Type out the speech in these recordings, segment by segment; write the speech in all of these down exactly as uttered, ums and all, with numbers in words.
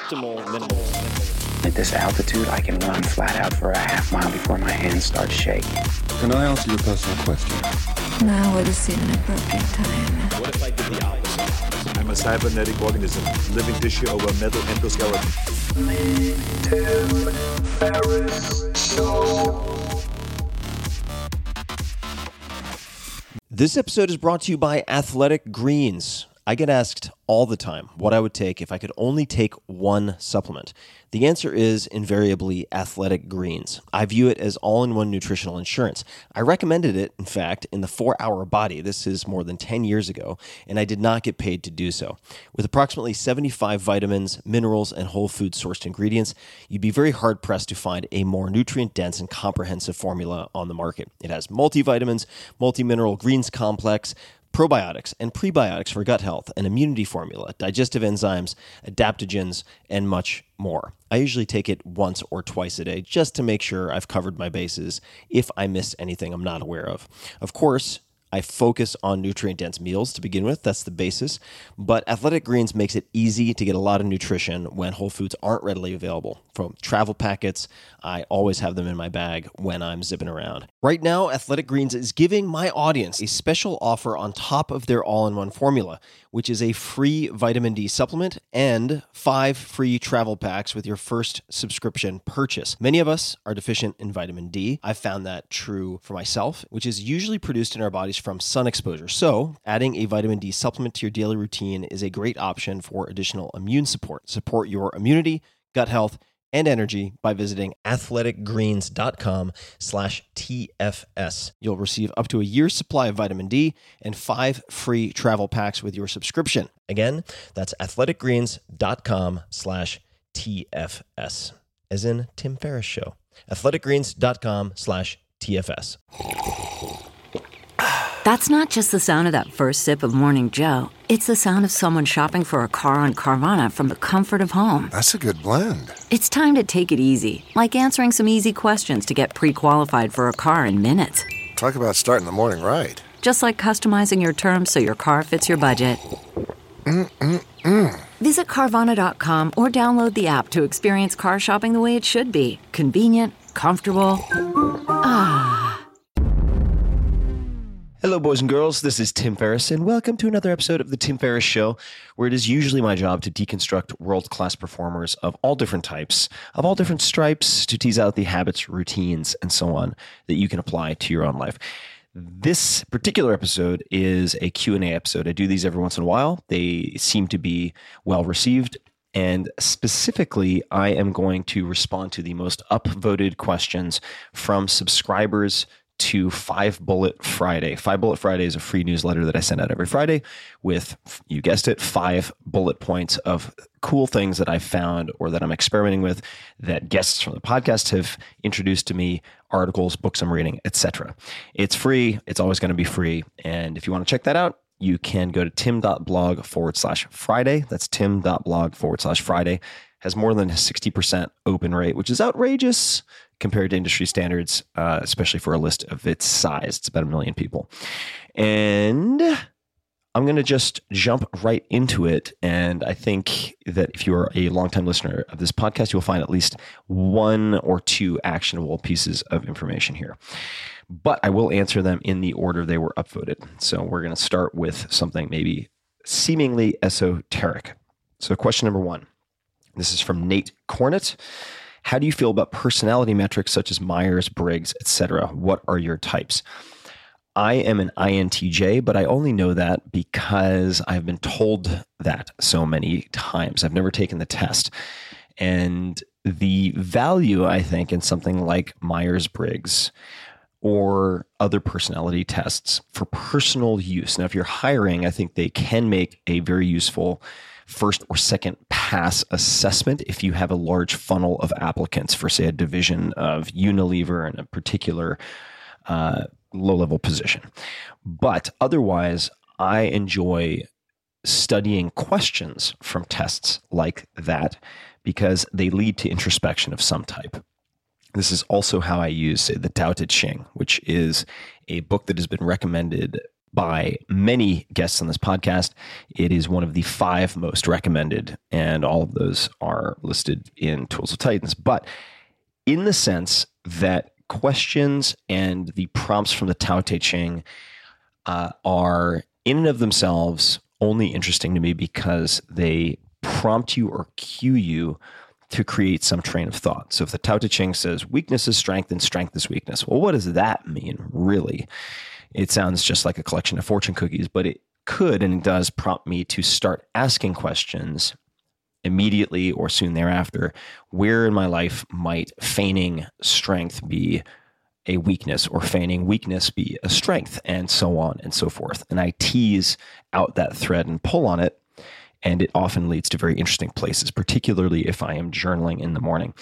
optimal minimalism. At this altitude, I can run flat out for a half mile before my hands start shaking. Can I answer your personal question? Now would seem an appropriate time. What if I did the opposite? I'm a cybernetic organism, living tissue over metal endoskeleton. Tim Ferriss Show. This episode is brought to you by Athletic Greens. I get asked all the time what I would take if I could only take one supplement. The answer is invariably Athletic Greens. I view it as all-in-one nutritional insurance. I recommended it, in fact, in the four hour Body. This is more than ten years ago, and I did not get paid to do so. With approximately seventy-five vitamins, minerals, and whole food sourced ingredients, you'd be very hard-pressed to find a more nutrient-dense and comprehensive formula on the market. It has multivitamins, multi-mineral greens complex, probiotics and prebiotics for gut health, an immunity formula, digestive enzymes, adaptogens, and much more. I usually take it once or twice a day just to make sure I've covered my bases if I missed anything I'm not aware of. Of course, I focus on nutrient-dense meals to begin with. That's the basis. But Athletic Greens makes it easy to get a lot of nutrition when whole foods aren't readily available. From travel packets, I always have them in my bag when I'm zipping around. Right now, Athletic Greens is giving my audience a special offer on top of their all-in-one formula, which is a free vitamin D supplement and five free travel packs with your first subscription purchase. Many of us are deficient in vitamin D. I've found that true for myself, which is usually produced in our bodies from sun exposure. So adding a vitamin D supplement to your daily routine is a great option for additional immune support. Support your immunity, gut health, and energy by visiting athleticgreens.com slash TFS. You'll receive up to a year's supply of vitamin D and five free travel packs with your subscription. Again, that's athleticgreens.com slash TFS, as in Tim Ferriss Show. athleticgreens.com slash TFS. That's not just the sound of that first sip of Morning Joe. It's the sound of someone shopping for a car on Carvana from the comfort of home. That's a good blend. It's time to take it easy, like answering some easy questions to get pre-qualified for a car in minutes. Talk about starting the morning right. Just like customizing your terms so your car fits your budget. Mm-mm-mm. Visit Carvana dot com or download the app to experience car shopping the way it should be. Convenient, comfortable. Ah. Hello, boys and girls. This is Tim Ferriss, and welcome to another episode of The Tim Ferriss Show, where it is usually my job to deconstruct world-class performers of all different types, of all different stripes, to tease out the habits, routines, and so on that you can apply to your own life. This particular episode is a Q and A episode. I do these every once in a while. They seem to be well-received. And specifically, I am going to respond to the most upvoted questions from subscribers to Five Bullet Friday. Five Bullet Friday is a free newsletter that I send out every Friday with, you guessed it, five bullet points of cool things that I've found or that I'm experimenting with that guests from the podcast have introduced to me, articles, books I'm reading, et cetera. It's free. It's always going to be free. And if you want to check that out, you can go to tim.blog forward slash Friday. That's tim.blog forward slash Friday. Has more than a sixty percent open rate, which is outrageous compared to industry standards, uh, especially for a list of its size. It's about a million people. And I'm going to just jump right into it. And I think that if you're a longtime listener of this podcast, you'll find at least one or two actionable pieces of information here. But I will answer them in the order they were upvoted. So we're going to start with something maybe seemingly esoteric. So question number one. This is from Nate Cornett. How do you feel about personality metrics such as Myers-Briggs, et cetera? What are your types? I am an I N T J, but I only know that because I've been told that so many times. I've never taken the test. And the value, I think, in something like Myers-Briggs or other personality tests for personal use. Now, if you're hiring, I think they can make a very useful first or second pass assessment if you have a large funnel of applicants for, say, a division of Unilever in a particular uh, low-level position. But otherwise, I enjoy studying questions from tests like that because they lead to introspection of some type. This is also how I use, say, the Tao Te Ching, which is a book that has been recommended by many guests on this podcast. It is one of the five most recommended, and all of those are listed in Tools of Titans. But in the sense that questions and the prompts from the Tao Te Ching uh, are in and of themselves only interesting to me because they prompt you or cue you to create some train of thought. So if the Tao Te Ching says weakness is strength and strength is weakness, well, what does that mean, really? It sounds just like a collection of fortune cookies, but it could and it does prompt me to start asking questions immediately or soon thereafter. Where in my life might feigning strength be a weakness, or feigning weakness be a strength, and so on and so forth? And I tease out that thread and pull on it, and it often leads to very interesting places, particularly if I am journaling in the morning.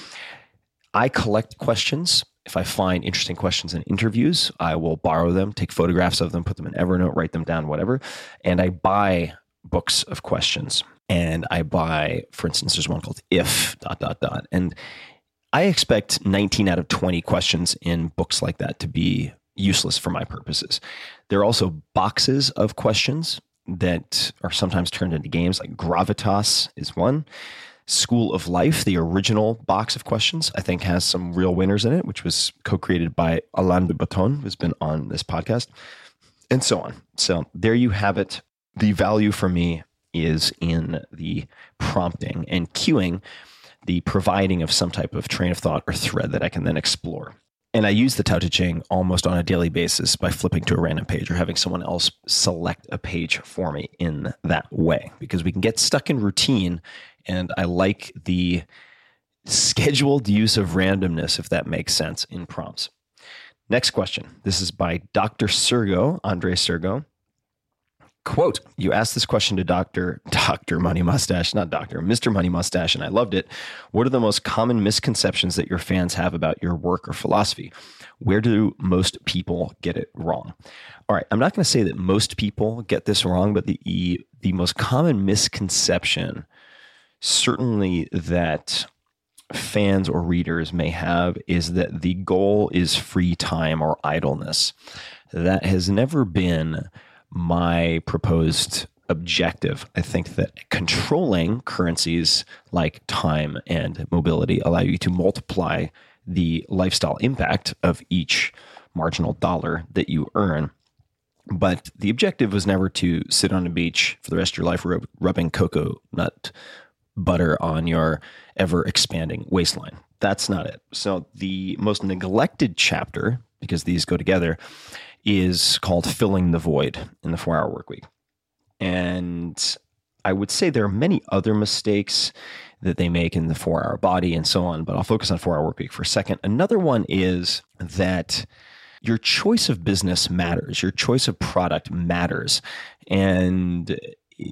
I collect questions. If I find interesting questions in interviews, I will borrow them, take photographs of them, put them in Evernote, write them down, whatever. And I buy books of questions. And I buy, for instance, there's one called If, dot, dot, dot. And I expect nineteen out of twenty questions in books like that to be useless for my purposes. There are also boxes of questions that are sometimes turned into games, like Gravitas is one. School of Life, the original box of questions, I think has some real winners in it, which was co-created by Alain de Botton, who's been on this podcast, and so on. So there you have it. The value for me is in the prompting and cueing, the providing of some type of train of thought or thread that I can then explore. And I use the Tao Te Ching almost on a daily basis by flipping to a random page or having someone else select a page for me in that way, because we can get stuck in routine. And I like the scheduled use of randomness, if that makes sense, in prompts. Next question. This is by Doctor Sergo, Andre Sergo. Quote, you asked this question to Doctor Doctor Money Mustache, not Doctor, Mister Money Mustache, and I loved it. What are the most common misconceptions that your fans have about your work or philosophy? Where do most people get it wrong? All right, I'm not going to say that most people get this wrong, but the the most common misconception, certainly that fans or readers may have, is that the goal is free time or idleness. That has never been my proposed objective. I think that controlling currencies like time and mobility allow you to multiply the lifestyle impact of each marginal dollar that you earn. But the objective was never to sit on a beach for the rest of your life rub- rubbing coconut butter on your ever-expanding waistline. That's not it. So the most neglected chapter, because these go together, is called Filling the Void in the four-hour work week. And I would say there are many other mistakes that they make in the four-hour body and so on, but I'll focus on four-hour work week for a second. Another one is that your choice of business matters. Your choice of product matters. And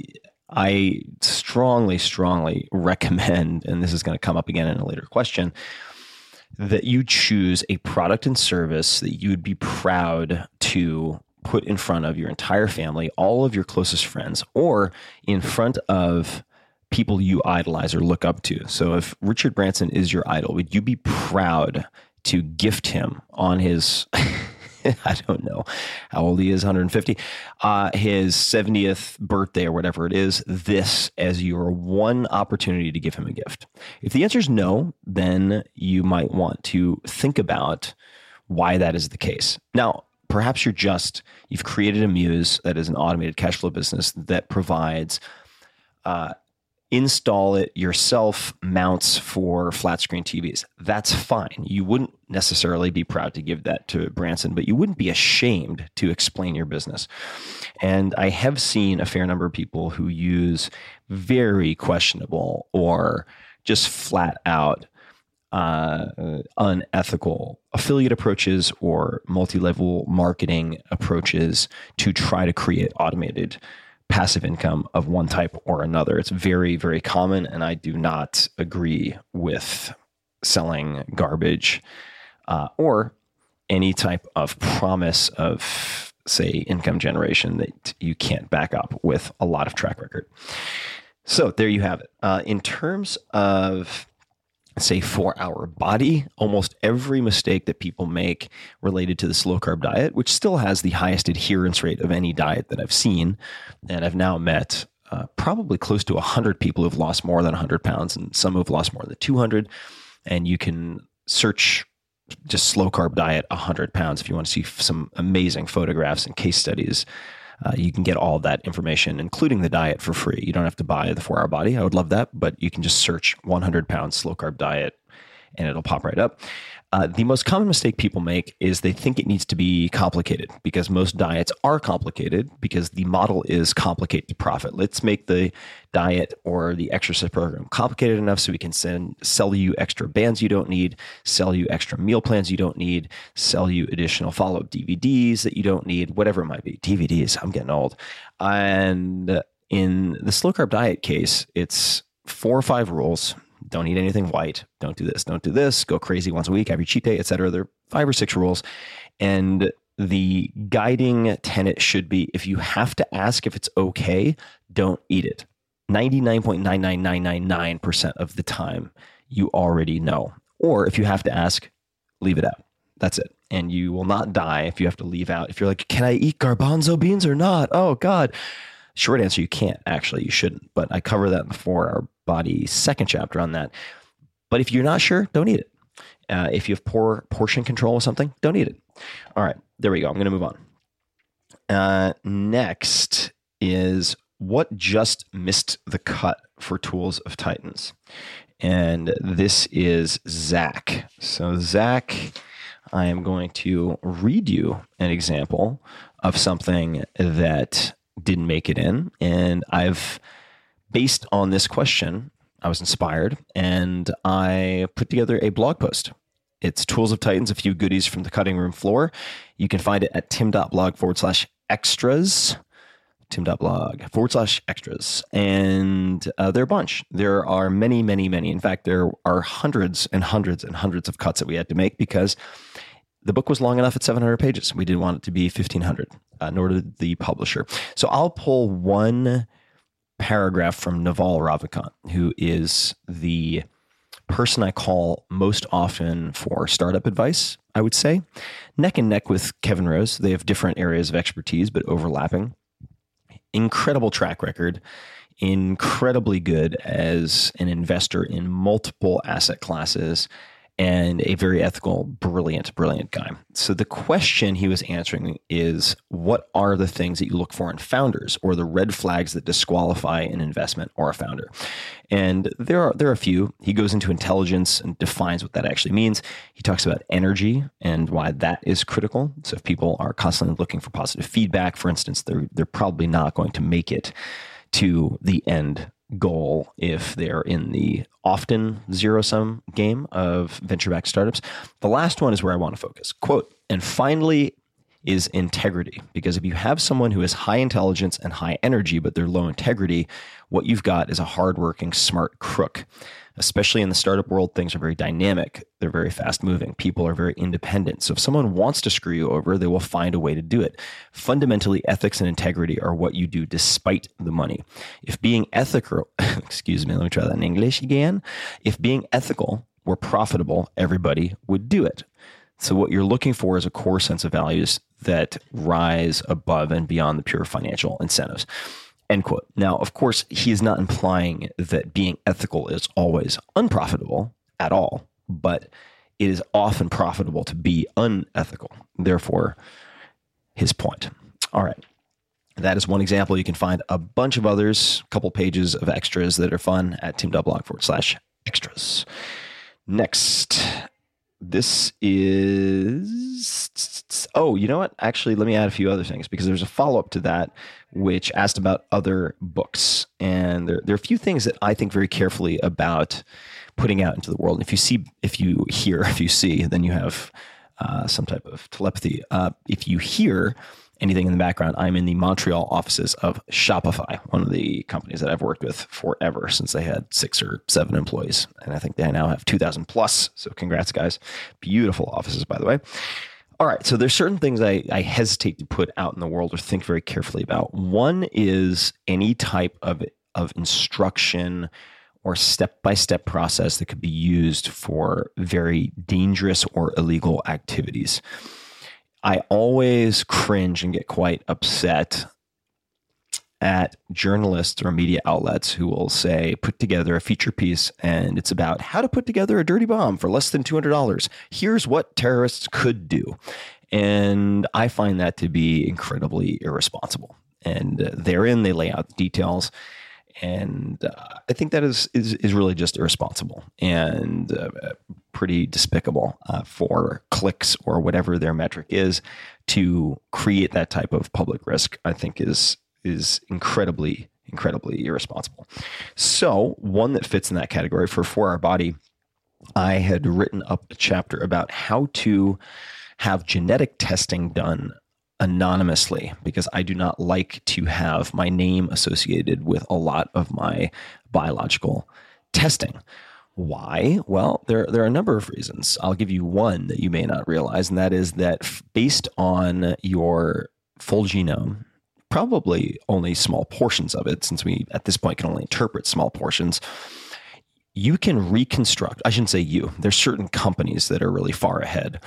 I strongly, strongly recommend, and this is going to come up again in a later question, that you choose a product and service that you'd be proud to put in front of your entire family, all of your closest friends, or in front of people you idolize or look up to. So if Richard Branson is your idol, would you be proud to gift him on his, I don't know how old he is, one hundred fifty, uh, his seventieth birthday or whatever it is, this as your one opportunity to give him a gift? If the answer is no, then you might want to think about why that is the case. Now, perhaps you're just, you've created a Muse that is an automated cash flow business that provides uh, install it yourself mounts for flat screen T Vs. That's fine. You wouldn't necessarily be proud to give that to Branson, but you wouldn't be ashamed to explain your business. And I have seen a fair number of people who use very questionable or just flat out uh, unethical affiliate approaches or multi-level marketing approaches to try to create automated passive income of one type or another. It's very, very common, and I do not agree with selling garbage uh, or any type of promise of, say, income generation that you can't back up with a lot of track record. So there you have it. Uh, in terms of say for our body, almost every mistake that people make related to the slow carb diet, which still has the highest adherence rate of any diet that I've seen. And I've now met uh, probably close to one hundred people who've lost more than one hundred pounds and some who've lost more than two hundred. And you can search just slow carb diet one hundred pounds if you want to see some amazing photographs and case studies. Uh, you can get all of that information, including the diet, for free. You don't have to buy the four hour Body. I would love that, but you can just search one hundred pound slow carb diet and it'll pop right up. Uh, the most common mistake people make is they think it needs to be complicated, because most diets are complicated because the model is complicate to profit. Let's make the diet or the exercise program complicated enough so we can send, sell you extra bands you don't need, sell you extra meal plans you don't need, sell you additional follow-up D V Ds that you don't need, whatever it might be. D V Ds, I'm getting old. And in the slow carb diet case, it's four or five rules. Don't eat anything white. Don't do this. Don't do this. Go crazy once a week. Have your cheat day, et cetera. There are five or six rules. And the guiding tenet should be, if you have to ask if it's okay, don't eat it. ninety-nine point nine nine nine nine nine percent of the time, you already know. Or if you have to ask, leave it out. That's it. And you will not die if you have to leave out. If you're like, can I eat garbanzo beans or not? Oh, God. Short answer, you can't. Actually, you shouldn't. But I cover that in the four hour Body second chapter on that. But if you're not sure, don't eat it. Uh, if you have poor portion control with something, don't eat it. All right, there we go. I'm going to move on. Uh, next is what just missed the cut for Tools of Titans. And this is Zach. So Zach, I am going to read you an example of something that didn't make it in. And I've Based on this question, I was inspired and I put together a blog post. It's Tools of Titans, a few goodies from the cutting room floor. You can find it at tim.blog forward slash extras, tim.blog forward slash extras. And uh, there are a bunch. There are many, many, many. In fact, there are hundreds and hundreds and hundreds of cuts that we had to make because the book was long enough at seven hundred pages. We didn't want it to be fifteen hundred, uh, nor did the publisher. So I'll pull one paragraph from Naval Ravikant, who is the person I call most often for startup advice, I would say. Neck and neck with Kevin Rose. They have different areas of expertise, but overlapping. Incredible track record. Incredibly good as an investor in multiple asset classes, and a very ethical, brilliant, brilliant guy. So the question he was answering is, what are the things that you look for in founders, or the red flags that disqualify an investment or a founder? And there are there are a few. He goes into intelligence and defines what that actually means. He talks about energy and why that is critical. So if people are constantly looking for positive feedback, for instance, they're they're probably not going to make it to the end goal if they're in the often zero-sum game of venture-backed startups. The last one is where I want to focus. Quote, and finally is integrity. Because if you have someone who has high intelligence and high energy, but they're low integrity, what you've got is a hardworking, smart crook. Especially in the startup world, things are very dynamic. They're very fast-moving. People are very independent. So if someone wants to screw you over, they will find a way to do it. Fundamentally, ethics and integrity are what you do despite the money. If being ethical, excuse me, let me try that in English again. If being ethical were profitable, everybody would do it. So what you're looking for is a core sense of values that rise above and beyond the pure financial incentives. End quote. Now, of course, he is not implying that being ethical is always unprofitable at all, but it is often profitable to be unethical. Therefore, his point. All right. That is one example. You can find a bunch of others, a couple pages of extras that are fun at tim.blog forward slash extras. Next. This is, oh, you know what? Actually, let me add a few other things because there's a follow-up to that which asked about other books. And there, there are a few things that I think very carefully about putting out into the world. And if you see, if you hear, if you see, then you have uh, some type of telepathy. Uh, if you hear anything in the background, I'm in the Montreal offices of Shopify, one of the companies that I've worked with forever since they had six or seven employees. And I think they now have two thousand plus. So congrats, guys. Beautiful offices, by the way. All right. So there's certain things I, I hesitate to put out in the world or think very carefully about. One is any type of, of instruction or step-by-step process that could be used for very dangerous or illegal activities. I always cringe and get quite upset at journalists or media outlets who will say, put together a feature piece and it's about how to put together a dirty bomb for less than two hundred dollars. Here's what terrorists could do. And I find that to be incredibly irresponsible. And uh, therein they lay out the details. And uh, I think that is, is, is really just irresponsible and uh, pretty despicable uh, for clicks or whatever their metric is to create that type of public risk, I think is is incredibly, incredibly irresponsible. So one that fits in that category for For Our Body, I had written up a chapter about how to have genetic testing done anonymously, because I do not like to have my name associated with a lot of my biological testing. Why? Well, there, there are a number of reasons. I'll give you one that you may not realize, and that is that based on your full genome, probably only small portions of it, since we at this point can only interpret small portions, you can reconstruct, I shouldn't say you, there's certain companies that are really far ahead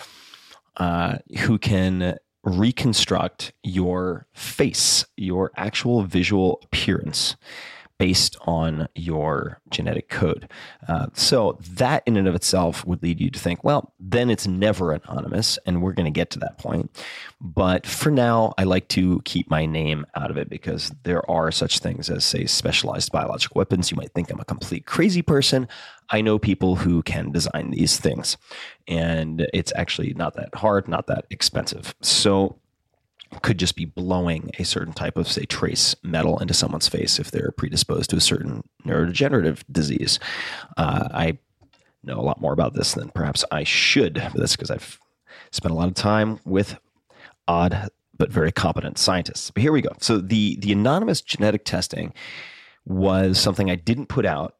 uh, who can reconstruct your face, your actual visual appearance based on your genetic code. Uh, so that in and of itself would lead you to think, well, then it's never anonymous, and we're going to get to that point. But for now, I like to keep my name out of it because there are such things as, say, specialized biological weapons. You might think I'm a complete crazy person. I know people who can design these things, and it's actually not that hard, not that expensive. So could just be blowing a certain type of, say, trace metal into someone's face if they're predisposed to a certain neurodegenerative disease. Uh, I know a lot more about this than perhaps I should, but that's because I've spent a lot of time with odd but very competent scientists. But here we go. So the, the anonymous genetic testing was something I didn't put out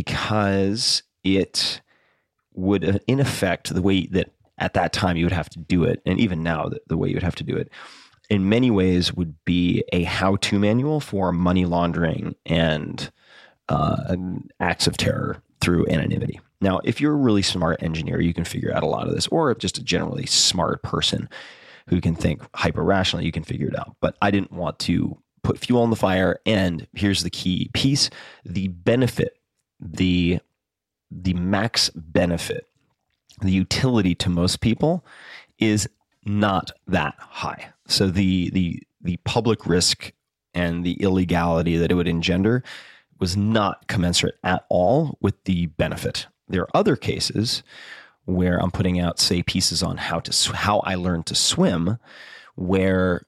because it would, in effect, the way that at that time you would have to do it, and even now the, the way you would have to do it, in many ways would be a how-to manual for money laundering and uh, acts of terror through anonymity. Now, if you're a really smart engineer, you can figure out a lot of this, or just a generally smart person who can think hyper-rationally, you can figure it out. But I didn't want to put fuel on the fire, and here's the key piece: the benefit, the, the max benefit, the utility to most people is not that high. So the the the public risk and the illegality that it would engender was not commensurate at all with the benefit. There are other cases where I'm putting out, say, pieces on how to sw- how I learned to swim, where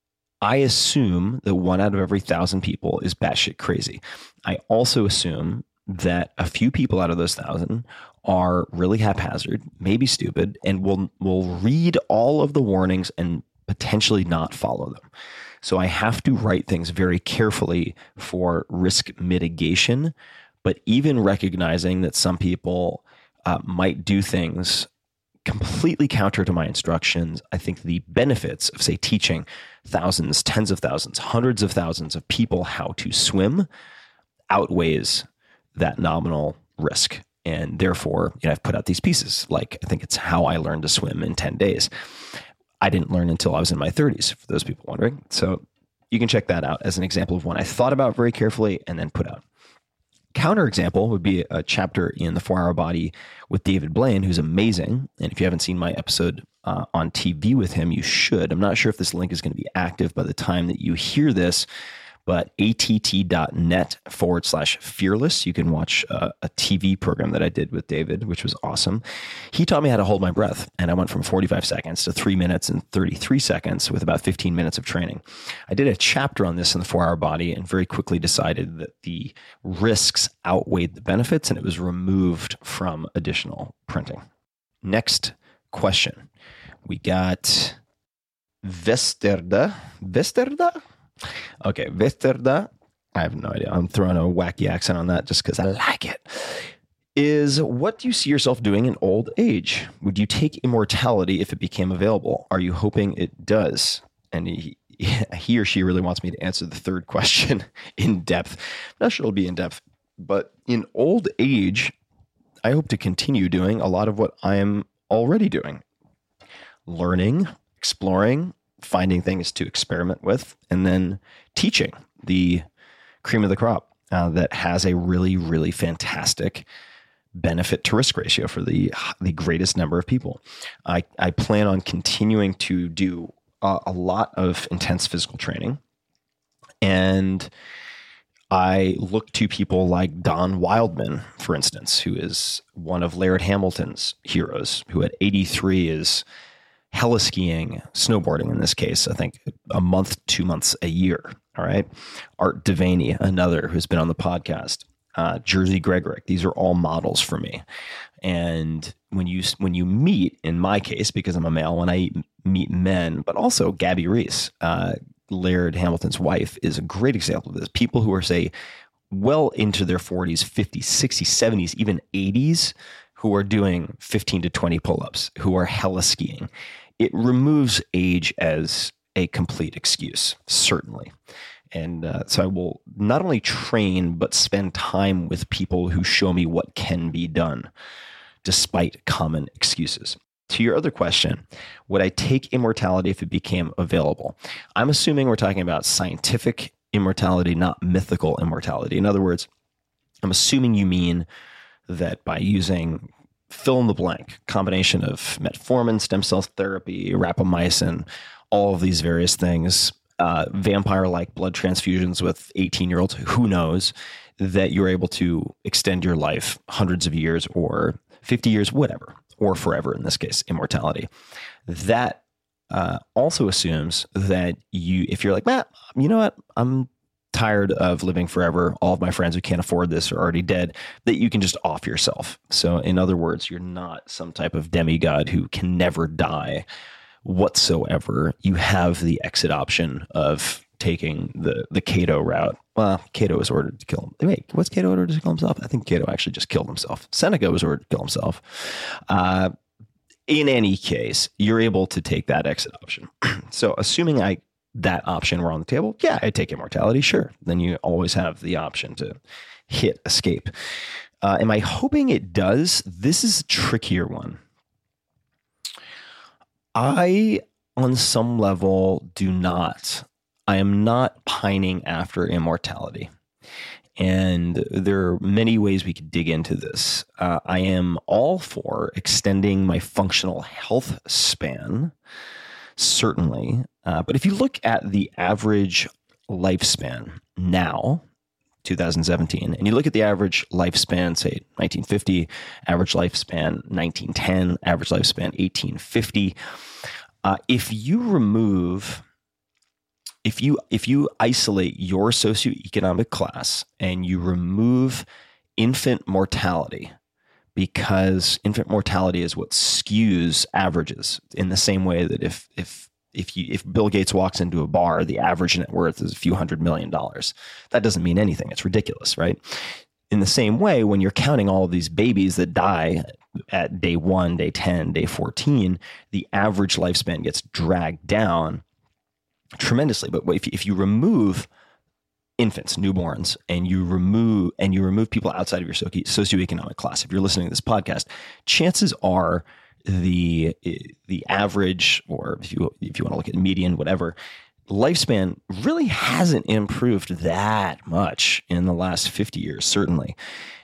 I assume that one out of every thousand people is batshit crazy. I also assume that a few people out of those thousand are really haphazard, maybe stupid, and will will read all of the warnings and potentially not follow them. So I have to write things very carefully for risk mitigation, but even recognizing that some people uh, might do things completely counter to my instructions, I think the benefits of, say, teaching thousands, tens of thousands, hundreds of thousands of people how to swim outweighs that nominal risk. And therefore, you know, I've put out these pieces, like I think it's How I Learned to Swim in ten days. I didn't learn until I was in my thirties, for those people wondering. So you can check that out as an example of one I thought about very carefully and then put out. Counterexample would be a chapter in the four hour Body with David Blaine, who's amazing. And if you haven't seen my episode uh, on T V with him, you should. I'm not sure if this link is going to be active by the time that you hear this, but att.net forward slash fearless. You can watch uh, a T V program that I did with David, which was awesome. He taught me how to hold my breath, and I went from forty-five seconds to three minutes and thirty-three seconds with about fifteen minutes of training. I did a chapter on this in the four hour Body and very quickly decided that the risks outweighed the benefits, and it was removed from additional printing. Next question. We got Vesterda. Vesterda? Okay, Vesterda, I have no idea. I'm throwing a wacky accent on that just because I like it. Is what do you see yourself doing in old age? Would you take immortality if it became available? Are you hoping it does? And he, he or she really wants me to answer the third question in depth. I'm not sure it'll be in depth But in old age, I hope to continue doing a lot of what I am already doing. Learning, exploring, finding things to experiment with, and then teaching the cream of the crop uh, that has a really, really fantastic benefit to risk ratio for the the greatest number of people. I, I plan on continuing to do a, a lot of intense physical training, and I look to people like Don Wildman, for instance, who is one of Laird Hamilton's heroes, who at eighty-three is heliskiing, snowboarding in this case, I think a month, two months a year. All right. Art Devaney, another who's been on the podcast, uh, Jersey Gregorick. These are all models for me. And when you, when you meet, in my case, because I'm a male, when I meet men, but also Gabby Reese, uh, Laird Hamilton's wife, is a great example of this. People who are, say, well into their forties, fifties, sixties, seventies, even eighties, who are doing fifteen to twenty pull-ups, who are heliskiing. It removes age as a complete excuse, certainly. And uh, so I will not only train, but spend time with people who show me what can be done, despite common excuses. To your other question, would I take immortality if it became available? I'm assuming we're talking about scientific immortality, not mythical immortality. In other words, I'm assuming you mean that by using fill in the blank combination of metformin, stem cell therapy, rapamycin, all of these various things, uh, vampire-like blood transfusions with eighteen-year-olds, who knows, that you're able to extend your life hundreds of years or fifty years, whatever, or forever in this case, immortality. That uh, also assumes that you, if you're like, Matt, you know what, I'm tired of living forever, all of my friends who can't afford this are already dead, that you can just off yourself. So in other words, you're not some type of demigod who can never die whatsoever. You have the exit option of taking the the Cato route. Well, Cato was ordered to kill him. Wait, what's Cato ordered to kill himself? I think Cato actually just killed himself. Seneca was ordered to kill himself. Uh, in any case, you're able to take that exit option. So assuming I that option were on the table, yeah, I'd take immortality, sure. Then you always have the option to hit escape. Uh, am I hoping it does? This is a trickier one. I, on some level, do not. I am not pining after immortality. And there are many ways we could dig into this. Uh, I am all for extending my functional health span, certainly. Uh, but if you look at the average lifespan now, two thousand seventeen, and you look at the average lifespan, say nineteen fifty, average lifespan nineteen ten, average lifespan eighteen fifty, uh, if you remove... If you if you isolate your socioeconomic class and you remove infant mortality, because infant mortality is what skews averages in the same way that if if if you if Bill Gates walks into a bar, the average net worth is a few hundred million dollars. That doesn't mean anything. It's ridiculous, right? In the same way, when you're counting all of these babies that die at day one, day ten, day fourteen, the average lifespan gets dragged down tremendously. But if if you remove infants, newborns, and you remove and you remove people outside of your socioeconomic class, if you're listening to this podcast, chances are the the average, or if you if you want to look at median, whatever, lifespan really hasn't improved that much in the last fifty years, certainly.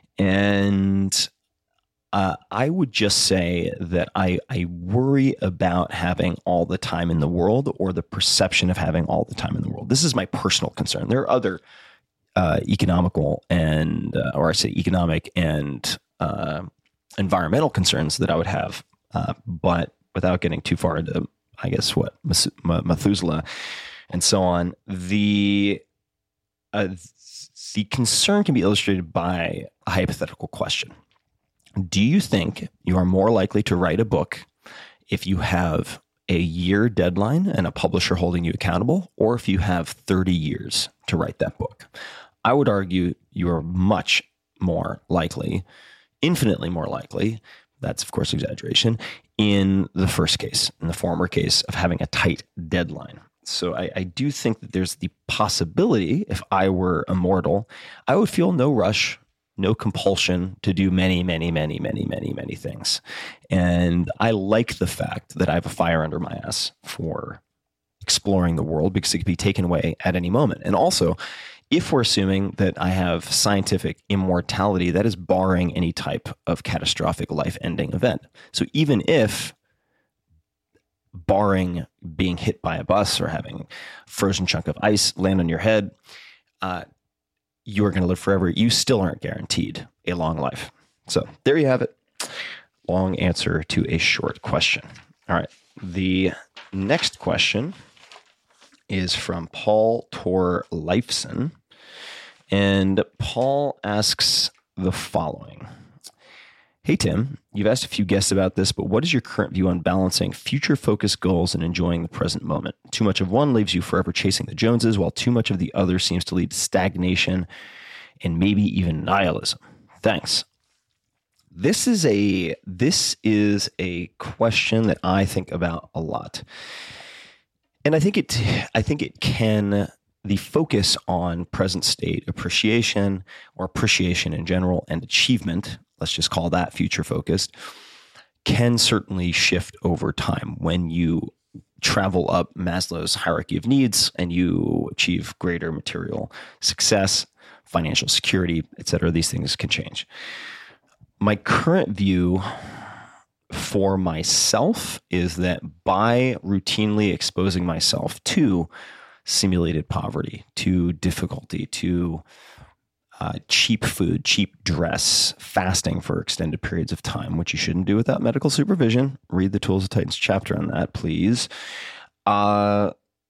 And Uh, I would just say that I, I worry about having all the time in the world, or the perception of having all the time in the world. This is my personal concern. There are other uh, economical and, uh, or I say economic and uh, environmental concerns that I would have, uh, but without getting too far into, I guess, what Methuselah and so on, the uh, the concern can be illustrated by a hypothetical question. Do you think you are more likely to write a book if you have a year deadline and a publisher holding you accountable, or if you have thirty years to write that book? I would argue you are much more likely, infinitely more likely, that's of course exaggeration, in the first case, in the former case of having a tight deadline. So I, I do think that there's the possibility, if I were immortal, I would feel no rush no compulsion to do many, many, many, many, many, many things. And I like the fact that I have a fire under my ass for exploring the world because it could be taken away at any moment. And also, if we're assuming that I have scientific immortality, that is barring any type of catastrophic life-ending event. So even if, barring being hit by a bus or having a frozen chunk of ice land on your head, uh, you are going to live forever, you still aren't guaranteed a long life. So there you have it. Long answer to a short question. All right. The next question is from Paul Tor Leifson. And Paul asks the following. Hey, Tim, you've asked a few guests about this, but what is your current view on balancing future-focused goals and enjoying the present moment? Too much of one leaves you forever chasing the Joneses, while too much of the other seems to lead to stagnation and maybe even nihilism. Thanks. This is a this is a question that I think about a lot. And I think it I think it can the focus on present state appreciation or appreciation in general and achievement, let's just call that future focused, can certainly shift over time when you travel up Maslow's hierarchy of needs and you achieve greater material success, financial security, et cetera. These things can change. My current view for myself is that by routinely exposing myself to simulated poverty, to difficulty, to uh, cheap food, cheap dress, fasting for extended periods of time, which you shouldn't do without medical supervision. Read the Tools of Titans chapter on that, please. Uh,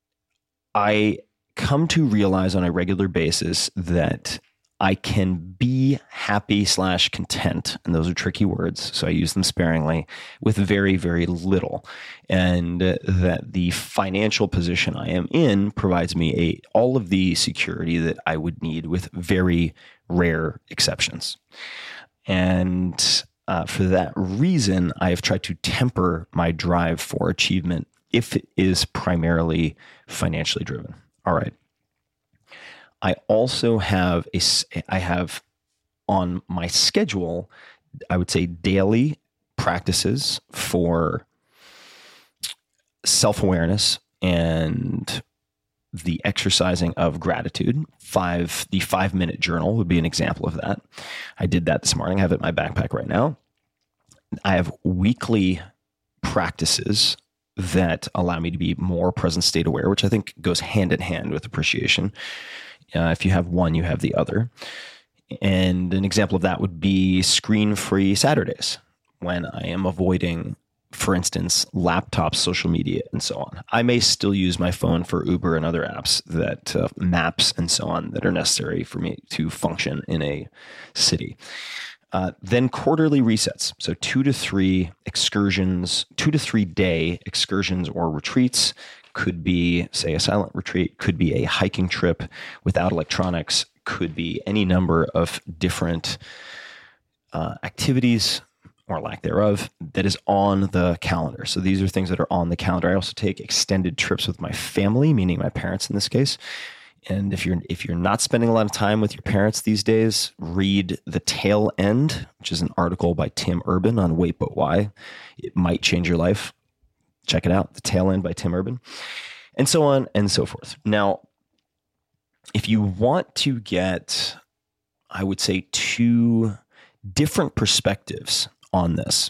I come to realize on a regular basis that I can be happy slash content, and those are tricky words, so I use them sparingly, with very, very little. And uh, that the financial position I am in provides me a all of the security that I would need with very rare exceptions. And uh, for that reason, I have tried to temper my drive for achievement if it is primarily financially driven. All right. I also have a, I have on my schedule, I would say daily practices for self-awareness and the exercising of gratitude. Five, the five minute journal would be an example of that. I did that this morning. I have it in my backpack right now. I have weekly practices that allow me to be more present state aware, which I think goes hand in hand with appreciation. Uh, if you have one, you have the other. And an example of that would be screen-free Saturdays, when I am avoiding, for instance, laptops, social media, and so on. I may still use my phone for Uber and other apps, that uh, maps and so on, that are necessary for me to function in a city. Uh, then quarterly resets. So two to three excursions, two to three day excursions or retreats. Could be, say, a silent retreat, could be a hiking trip without electronics, could be any number of different uh, activities or lack thereof that is on the calendar. So these are things that are on the calendar. I also take extended trips with my family, meaning my parents in this case. And if you're if you're not spending a lot of time with your parents these days, read The Tail End, which is an article by Tim Urban on Wait But Why. It might change your life. Check it out, The Tail End by Tim Urban, and so on and so forth. Now, if you want to get, I would say, two different perspectives on this,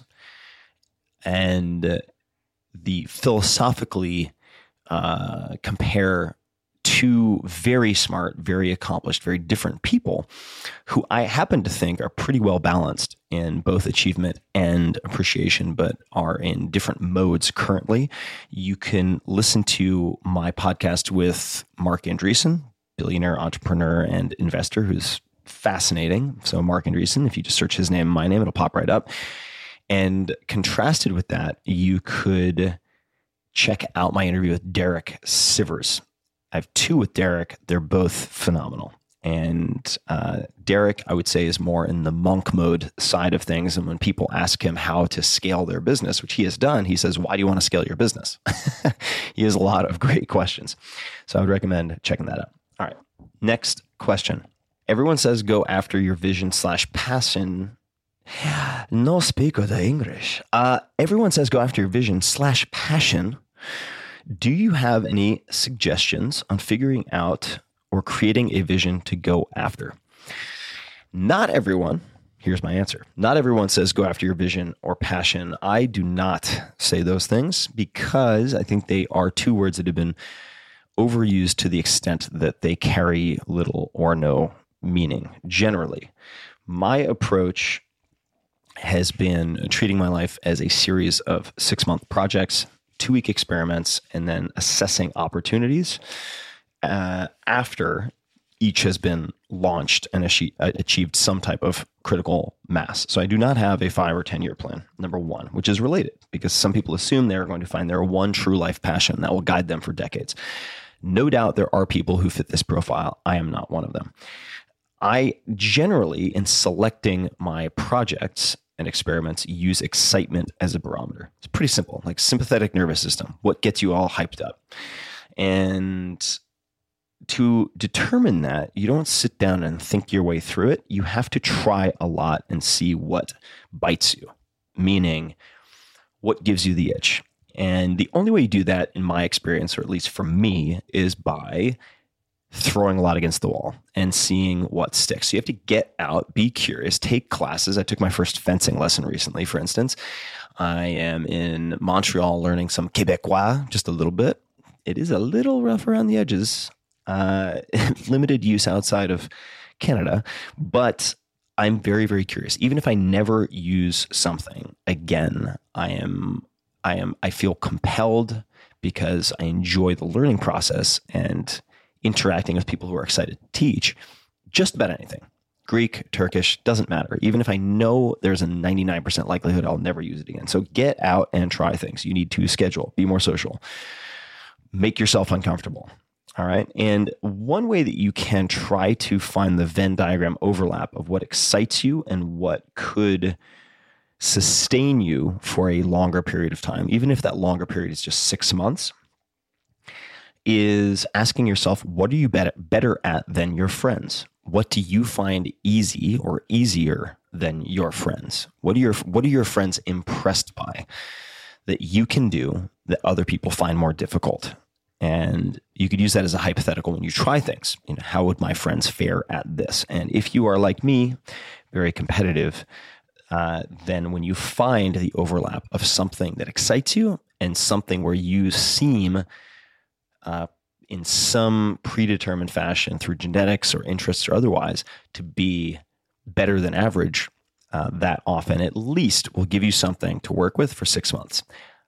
and uh, the philosophically uh, compare two very smart, very accomplished, very different people who I happen to think are pretty well balanced in both achievement and appreciation, but are in different modes currently. You can listen to my podcast with Mark Andreessen, billionaire entrepreneur and investor, who's fascinating. So Mark Andreessen, if you just search his name and my name, it'll pop right up. And contrasted with that, you could check out my interview with Derek Sivers. I have two with Derek. They're both phenomenal. And uh, Derek, I would say, is more in the monk mode side of things. And when people ask him how to scale their business, which he has done, he says, why do you want to scale your business? He has a lot of great questions. So I would recommend checking that out. All right. Next question. everyone says go after your vision slash passion. No speak of the English. Uh, everyone says go after your vision slash passion. Do you have any suggestions on figuring out or creating a vision to go after? Not everyone. Here's my answer. Not everyone says go after your vision or passion. I do not say those things because I think they are two words that have been overused to the extent that they carry little or no meaning generally. My approach has been treating my life as a series of six-month projects, two-week experiments, and then assessing opportunities uh, after each has been launched and achieved some type of critical mass. So I do not have a five or ten year plan, number one, which is related because some people assume they're going to find their one true life passion that will guide them for decades. No doubt there are people who fit this profile. I am not one of them. I generally, in selecting my projects and experiments, use excitement as a barometer. It's pretty simple, like sympathetic nervous system. What gets you all hyped up? And to determine that, you don't sit down and think your way through it. You have to try a lot and see what bites you, meaning what gives you the itch. And the only way you do that, in my experience, or at least for me, is by throwing a lot against the wall and seeing what sticks. So you have to get out, be curious, take classes. I took my first fencing lesson recently, for instance. I am in Montreal learning some Quebecois, just a little bit. It is a little rough around the edges. Uh, limited use outside of Canada, but I'm very, very curious. Even if I never use something again, I am, I am, I feel compelled because I enjoy the learning process and interacting with people who are excited to teach just about anything. Greek, Turkish, doesn't matter. Even if I know there's a ninety-nine percent likelihood I'll never use it again. So get out and try things. You need to schedule, be more social, make yourself uncomfortable. All right. And one way that you can try to find the Venn diagram overlap of what excites you and what could sustain you for a longer period of time, even if that longer period is just six months, is asking yourself, what are you better, better at than your friends? What do you find easy or easier than your friends? What are your, what are your friends impressed by that you can do that other people find more difficult? And you could use that as a hypothetical when you try things. You know, how would my friends fare at this? And if you are like me, very competitive, uh, then when you find the overlap of something that excites you and something where you seem uh, in some predetermined fashion through genetics or interests or otherwise to be better than average, uh, that often at least will give you something to work with for six months.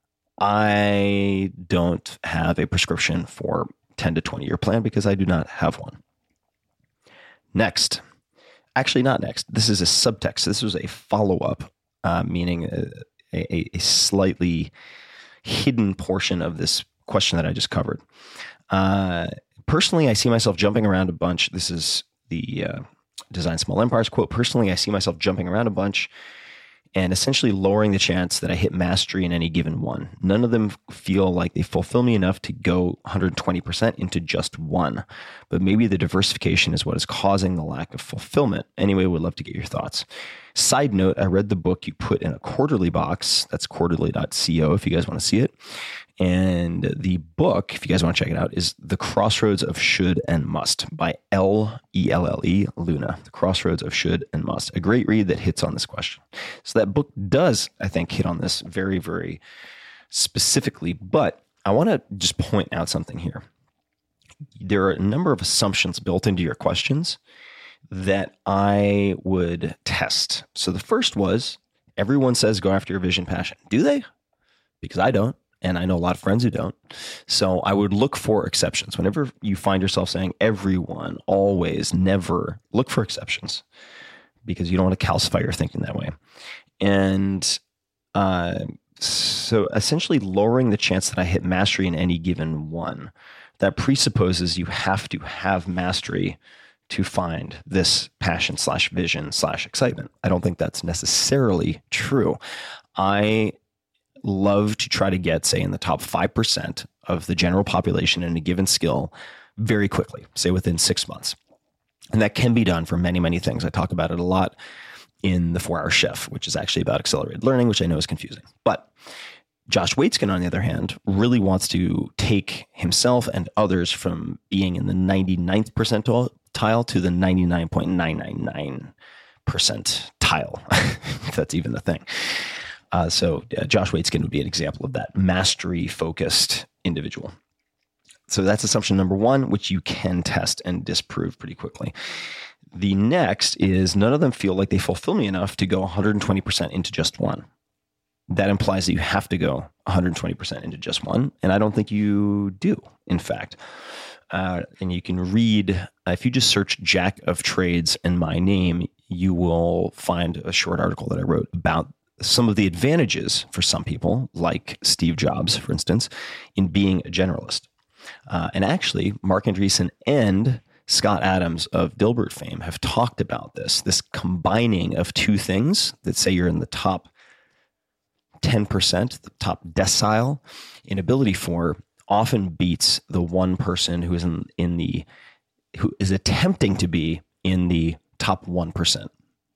I don't have a prescription for ten to twenty year plan because I do not have one. Next, actually not next. This is a subtext. This was a follow-up, uh, meaning a, a, a slightly hidden portion of this question that I just covered. Uh, personally, I see myself jumping around a bunch. This is the uh, Design Small Empires quote. Personally, I see myself jumping around a bunch and essentially lowering the chance that I hit mastery in any given one. None of them feel like they fulfill me enough to go one hundred twenty percent into just one. But maybe the diversification is what is causing the lack of fulfillment. Anyway, would love to get your thoughts. Side note, I read the book you put in a quarterly box. That's quarterly dot co if you guys want to see it. And the book, if you guys want to check it out, is The Crossroads of Should and Must by L E L L E, Luna. The Crossroads of Should and Must. A great read that hits on this question. So that book does, I think, hit on this very, very specifically. But I want to just point out something here. There are a number of assumptions built into your questions that I would test. So the first was, everyone says go after your vision, passion. Do they? Because I don't. And I know a lot of friends who don't. So I would look for exceptions. Whenever you find yourself saying everyone, always, never, look for exceptions because you don't want to calcify your thinking that way. And uh, so essentially lowering the chance that I hit mastery in any given one, that presupposes you have to have mastery to find this passion slash vision slash excitement. I don't think that's necessarily true. I love to try to get, say, in the top five percent of the general population in a given skill very quickly, say within six months. And that can be done for many, many things. I talk about it a lot in the four hour Chef, which is actually about accelerated learning, which I know is confusing. But Josh Waitzkin, on the other hand, really wants to take himself and others from being in the ninety-ninth percentile to the ninety-nine point nine nine nine percentile, if that's even the thing. Uh, so uh, Josh Waitzkin would be an example of that mastery-focused individual. So that's assumption number one, which you can test and disprove pretty quickly. The next is none of them feel like they fulfill me enough to go one hundred twenty percent into just one. That implies that you have to go one hundred twenty percent into just one. And I don't think you do, in fact. Uh, and you can read, uh, if you just search Jack of Trades and my name, you will find a short article that I wrote about some of the advantages for some people, like Steve Jobs, for instance, in being a generalist. Uh, and actually, Marc Andreessen and Scott Adams of Dilbert fame have talked about this, this combining of two things that say you're in the top ten percent, the top decile in ability for, often beats the one person who is in, in the, who is attempting to be in the top one percent.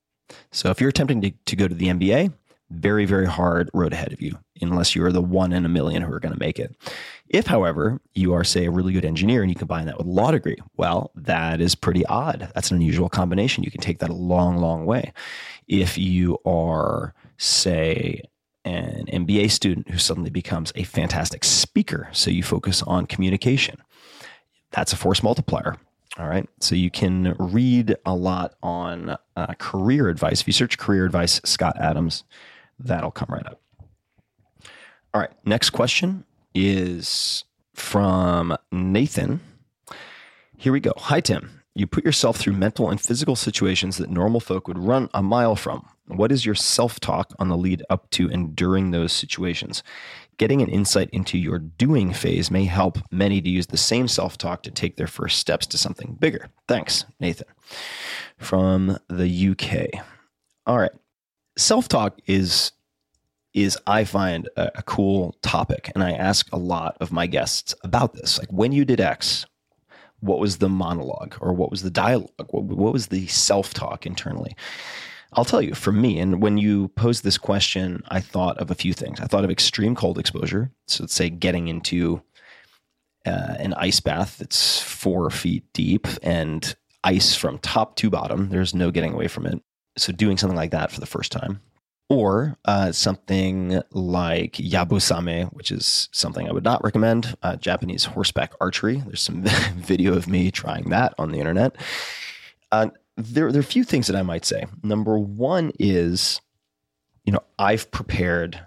So if you're attempting to, to go to the N B A, very, very hard road ahead of you, unless you are the one in a million who are going to make it. If, however, you are, say, a really good engineer and you combine that with a law degree, well, that is pretty odd. That's an unusual combination. You can take that a long, long way. If you are, say, an M B A student who suddenly becomes a fantastic speaker, so you focus on communication, that's a force multiplier. All right. So you can read a lot on uh, career advice. If you search career advice, Scott Adams, that'll come right up. All right. Next question is from Nathan. Here we go. Hi, Tim. You put yourself through mental and physical situations that normal folk would run a mile from. What is your self-talk on the lead up to and during those situations? Getting an insight into your doing phase may help many to use the same self-talk to take their first steps to something bigger. Thanks, Nathan, from the U K. All right. Self-talk is, is I find, a, a cool topic, and I ask a lot of my guests about this. Like, when you did X, what was the monologue, or what was the dialogue? What, what was the self-talk internally? I'll tell you, for me, and when you posed this question, I thought of a few things. I thought of extreme cold exposure. So let's say getting into uh, an ice bath that's four feet deep and ice from top to bottom. There's no getting away from it. So doing something like that for the first time. Or uh, something like Yabusame, which is something I would not recommend, uh, Japanese horseback archery. There's some video of me trying that on the internet. Uh, There, there are a few things that I might say. Number one is, you know, I've prepared,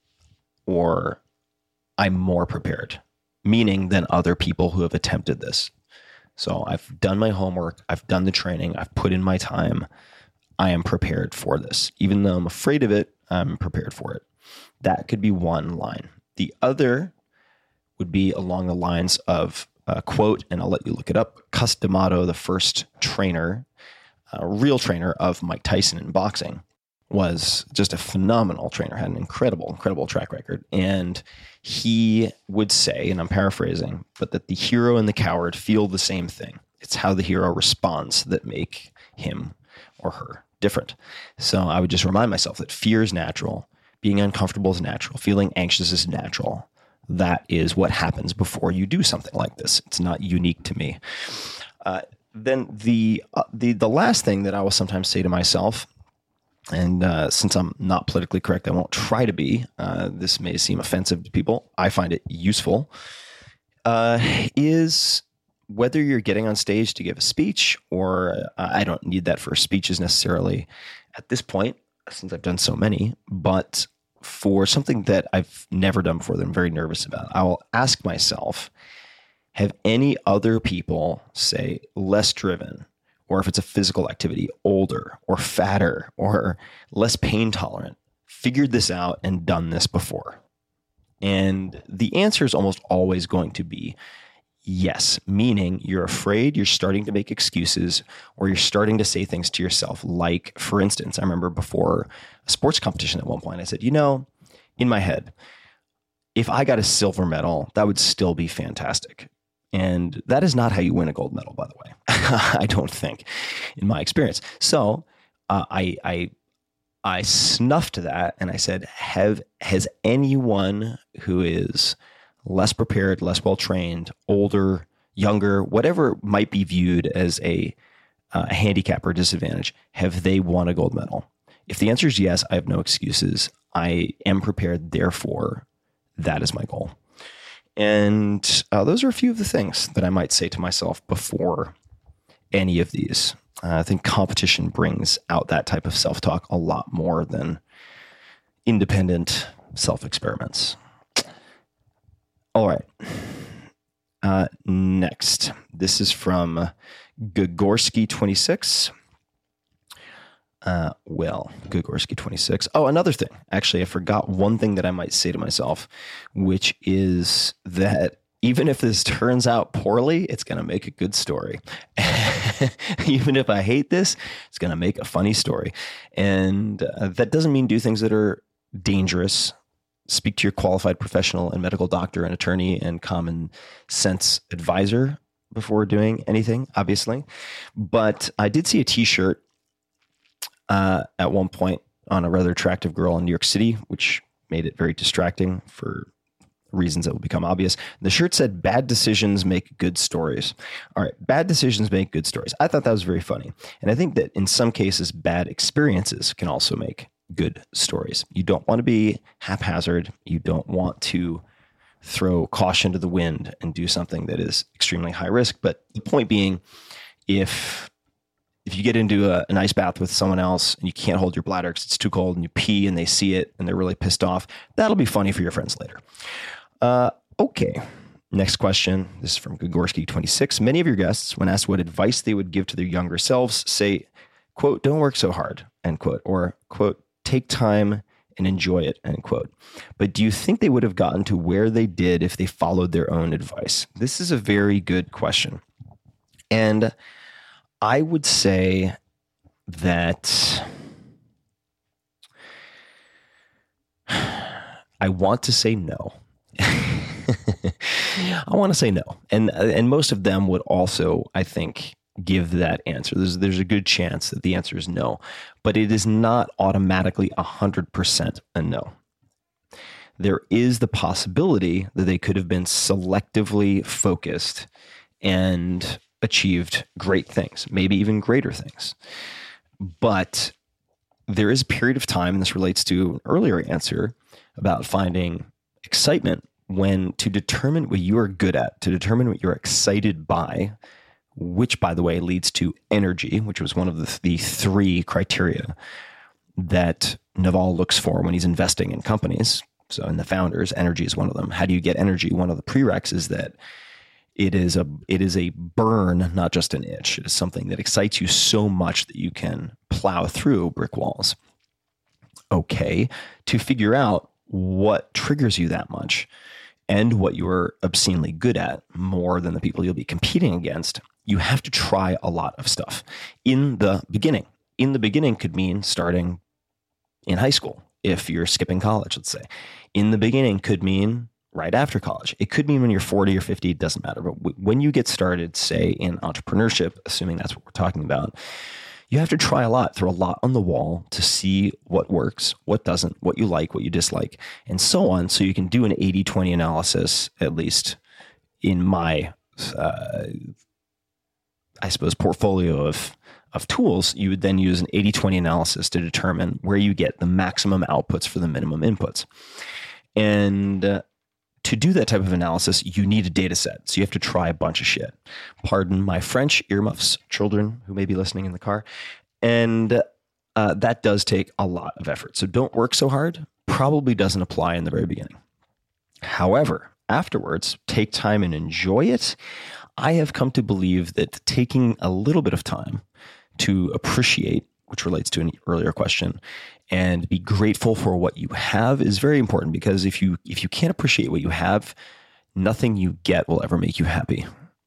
or I'm more prepared, meaning than other people who have attempted this. So I've done my homework. I've done the training. I've put in my time. I am prepared for this. Even though I'm afraid of it, I'm prepared for it. That could be one line. The other would be along the lines of a quote, and I'll let you look it up. Cus D'Amato, the first trainer, a real trainer of Mike Tyson in boxing, was just a phenomenal trainer, had an incredible, incredible track record. And he would say, and I'm paraphrasing, but that the hero and the coward feel the same thing. It's how the hero responds that make him or her different. So I would just remind myself that fear is natural. Being uncomfortable is natural. Feeling anxious is natural. That is what happens before you do something like this. It's not unique to me. Uh, Then the, uh, the the last thing that I will sometimes say to myself, and uh, since I'm not politically correct, I won't try to be. Uh, this may seem offensive to people. I find it useful. Uh, is whether you're getting on stage to give a speech, or uh, I don't need that for speeches necessarily at this point, since I've done so many, but for something that I've never done before that I'm very nervous about, I will ask myself, have any other people, say, less driven, or if it's a physical activity, older or fatter or less pain tolerant, figured this out and done this before? And the answer is almost always going to be yes, meaning you're afraid, you're starting to make excuses, or you're starting to say things to yourself. Like, for instance, I remember before a sports competition at one point, I said, you know, in my head, if I got a silver medal, that would still be fantastic. And that is not how you win a gold medal, by the way. I don't think, in my experience. So uh, I, I, I snuffed that and I said, have, has anyone who is less prepared, less well-trained, older, younger, whatever might be viewed as a, uh, a handicap or disadvantage, have they won a gold medal? If the answer is yes, I have no excuses. I am prepared. Therefore, that is my goal. And uh, those are a few of the things that I might say to myself before any of these. Uh, I think competition brings out that type of self-talk a lot more than independent self-experiments. All right. Uh, next, this is from Gogorsky twenty-six. Uh, well, Gogorsky twenty-six. Oh, another thing. Actually, I forgot one thing that I might say to myself, which is that even if this turns out poorly, it's going to make a good story. Even if I hate this, it's going to make a funny story. And uh, that doesn't mean do things that are dangerous. Speak to your qualified professional and medical doctor and attorney and common sense advisor before doing anything, obviously. But I did see a t-shirt uh, at one point on a rather attractive girl in New York City, which made it very distracting for reasons that will become obvious. The shirt said, "Bad decisions make good stories." All right. Bad decisions make good stories. I thought that was very funny. And I think that in some cases, bad experiences can also make good stories. You don't want to be haphazard. You don't want to throw caution to the wind and do something that is extremely high risk. But the point being, if if you get into a, an ice bath with someone else and you can't hold your bladder because it's too cold and you pee and they see it and they're really pissed off, that'll be funny for your friends later. Uh, okay. Next question. This is from Gogorsky twenty-six. Many of your guests, when asked what advice they would give to their younger selves, say, quote, "Don't work so hard," end quote, or quote, "Take time and enjoy it," end quote. But do you think they would have gotten to where they did if they followed their own advice? This is a very good question. And I would say that I want to say no. I want to say no. And and most of them would also, I think, give that answer. There's there's a good chance that the answer is no, but it is not automatically one hundred percent a no. There is the possibility that they could have been selectively focused and achieved great things, maybe even greater things. But there is a period of time, and this relates to an earlier answer about finding excitement, when to determine what you are good at, to determine what you're excited by, which, by the way, leads to energy, which was one of the, the three criteria that Naval looks for when he's investing in companies. So in the founders, energy is one of them. How do you get energy? One of the prereqs is that it is a it is a burn, not just an itch. It is something that excites you so much that you can plow through brick walls. Okay, to figure out what triggers you that much and what you're obscenely good at more than the people you'll be competing against, you have to try a lot of stuff in the beginning. In the beginning could mean starting in high school if you're skipping college, let's say. In the beginning could mean right after college. It could mean when you're forty or fifty, it doesn't matter. But w- when you get started, say, in entrepreneurship, assuming that's what we're talking about, you have to try a lot, throw a lot on the wall to see what works, what doesn't, what you like, what you dislike, and so on. So you can do an eighty twenty analysis, at least in my, uh, I suppose, portfolio of, of tools. You would then use an eighty twenty analysis to determine where you get the maximum outputs for the minimum inputs. And uh, to do that type of analysis, you need a data set. So you have to try a bunch of shit. Pardon my French, earmuffs, children who may be listening in the car. And uh, that does take a lot of effort. So don't work so hard probably doesn't apply in the very beginning. However, afterwards, take time and enjoy it. I have come to believe that taking a little bit of time to appreciate, which relates to an earlier question, and be grateful for what you have is very important, because if you if you can't appreciate what you have, nothing you get will ever make you happy,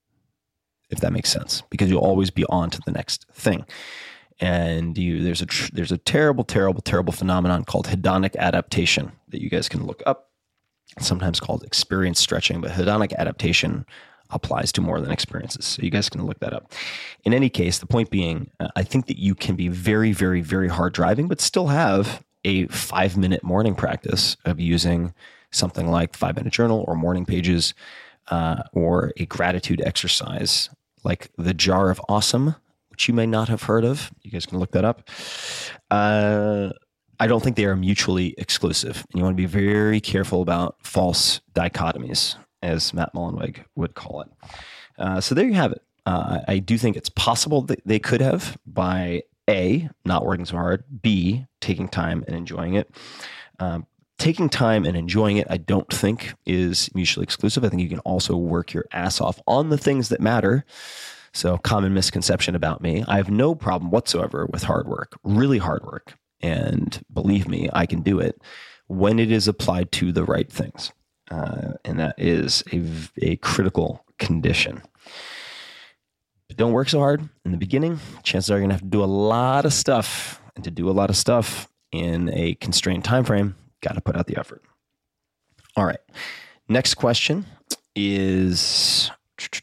if that makes sense, because you'll always be on to the next thing. And you there's a tr- there's a terrible, terrible, terrible phenomenon called hedonic adaptation that you guys can look up. It's sometimes called experience stretching, but hedonic adaptation applies to more than experiences. So you guys can look that up. In any case, the point being, uh, I think that you can be very, very, very hard driving, but still have a five minute morning practice of using something like five minute journal or morning pages, uh, or a gratitude exercise like the Jar of Awesome, which you may not have heard of. You guys can look that up. Uh, I don't think they are mutually exclusive. And you want to be very careful about false dichotomies, as Matt Mullenweg would call it. Uh, so there you have it. Uh, I do think it's possible that they could have by A, not working so hard, B, taking time and enjoying it. Um, taking time and enjoying it, I don't think is mutually exclusive. I think you can also work your ass off on the things that matter. So common misconception about me. I have no problem whatsoever with hard work, really hard work. And believe me, I can do it when it is applied to the right things. Uh, and that is a, a critical condition. But don't work so hard in the beginning. Chances are you're going to have to do a lot of stuff. And to do a lot of stuff in a constrained time frame, got to put out the effort. All right. Next question is...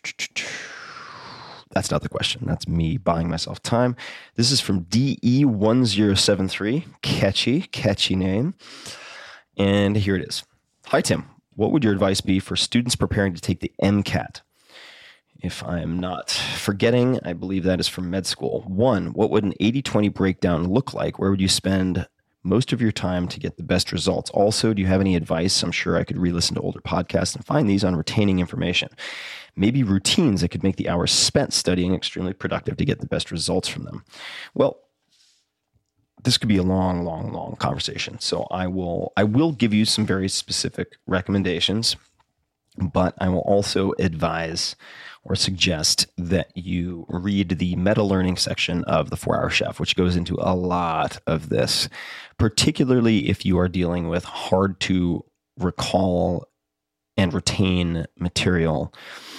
That's not the question. That's me buying myself time. This is from D E one zero seven three. Catchy, catchy name. And here it is. Hi, Tim. What would your advice be for students preparing to take the MCAT? If I am not forgetting, I believe that is from med school. One, what would an eighty twenty breakdown look like? Where would you spend most of your time to get the best results? Also, do you have any advice? I'm sure I could re-listen to older podcasts and find these on retaining information. Maybe routines that could make the hours spent studying extremely productive to get the best results from them. Well, this could be a long, long, long conversation. So I will, I will give you some very specific recommendations, but I will also advise or suggest that you read the meta learning section of the four hour Chef, which goes into a lot of this, particularly if you are dealing with hard to recall and retain material.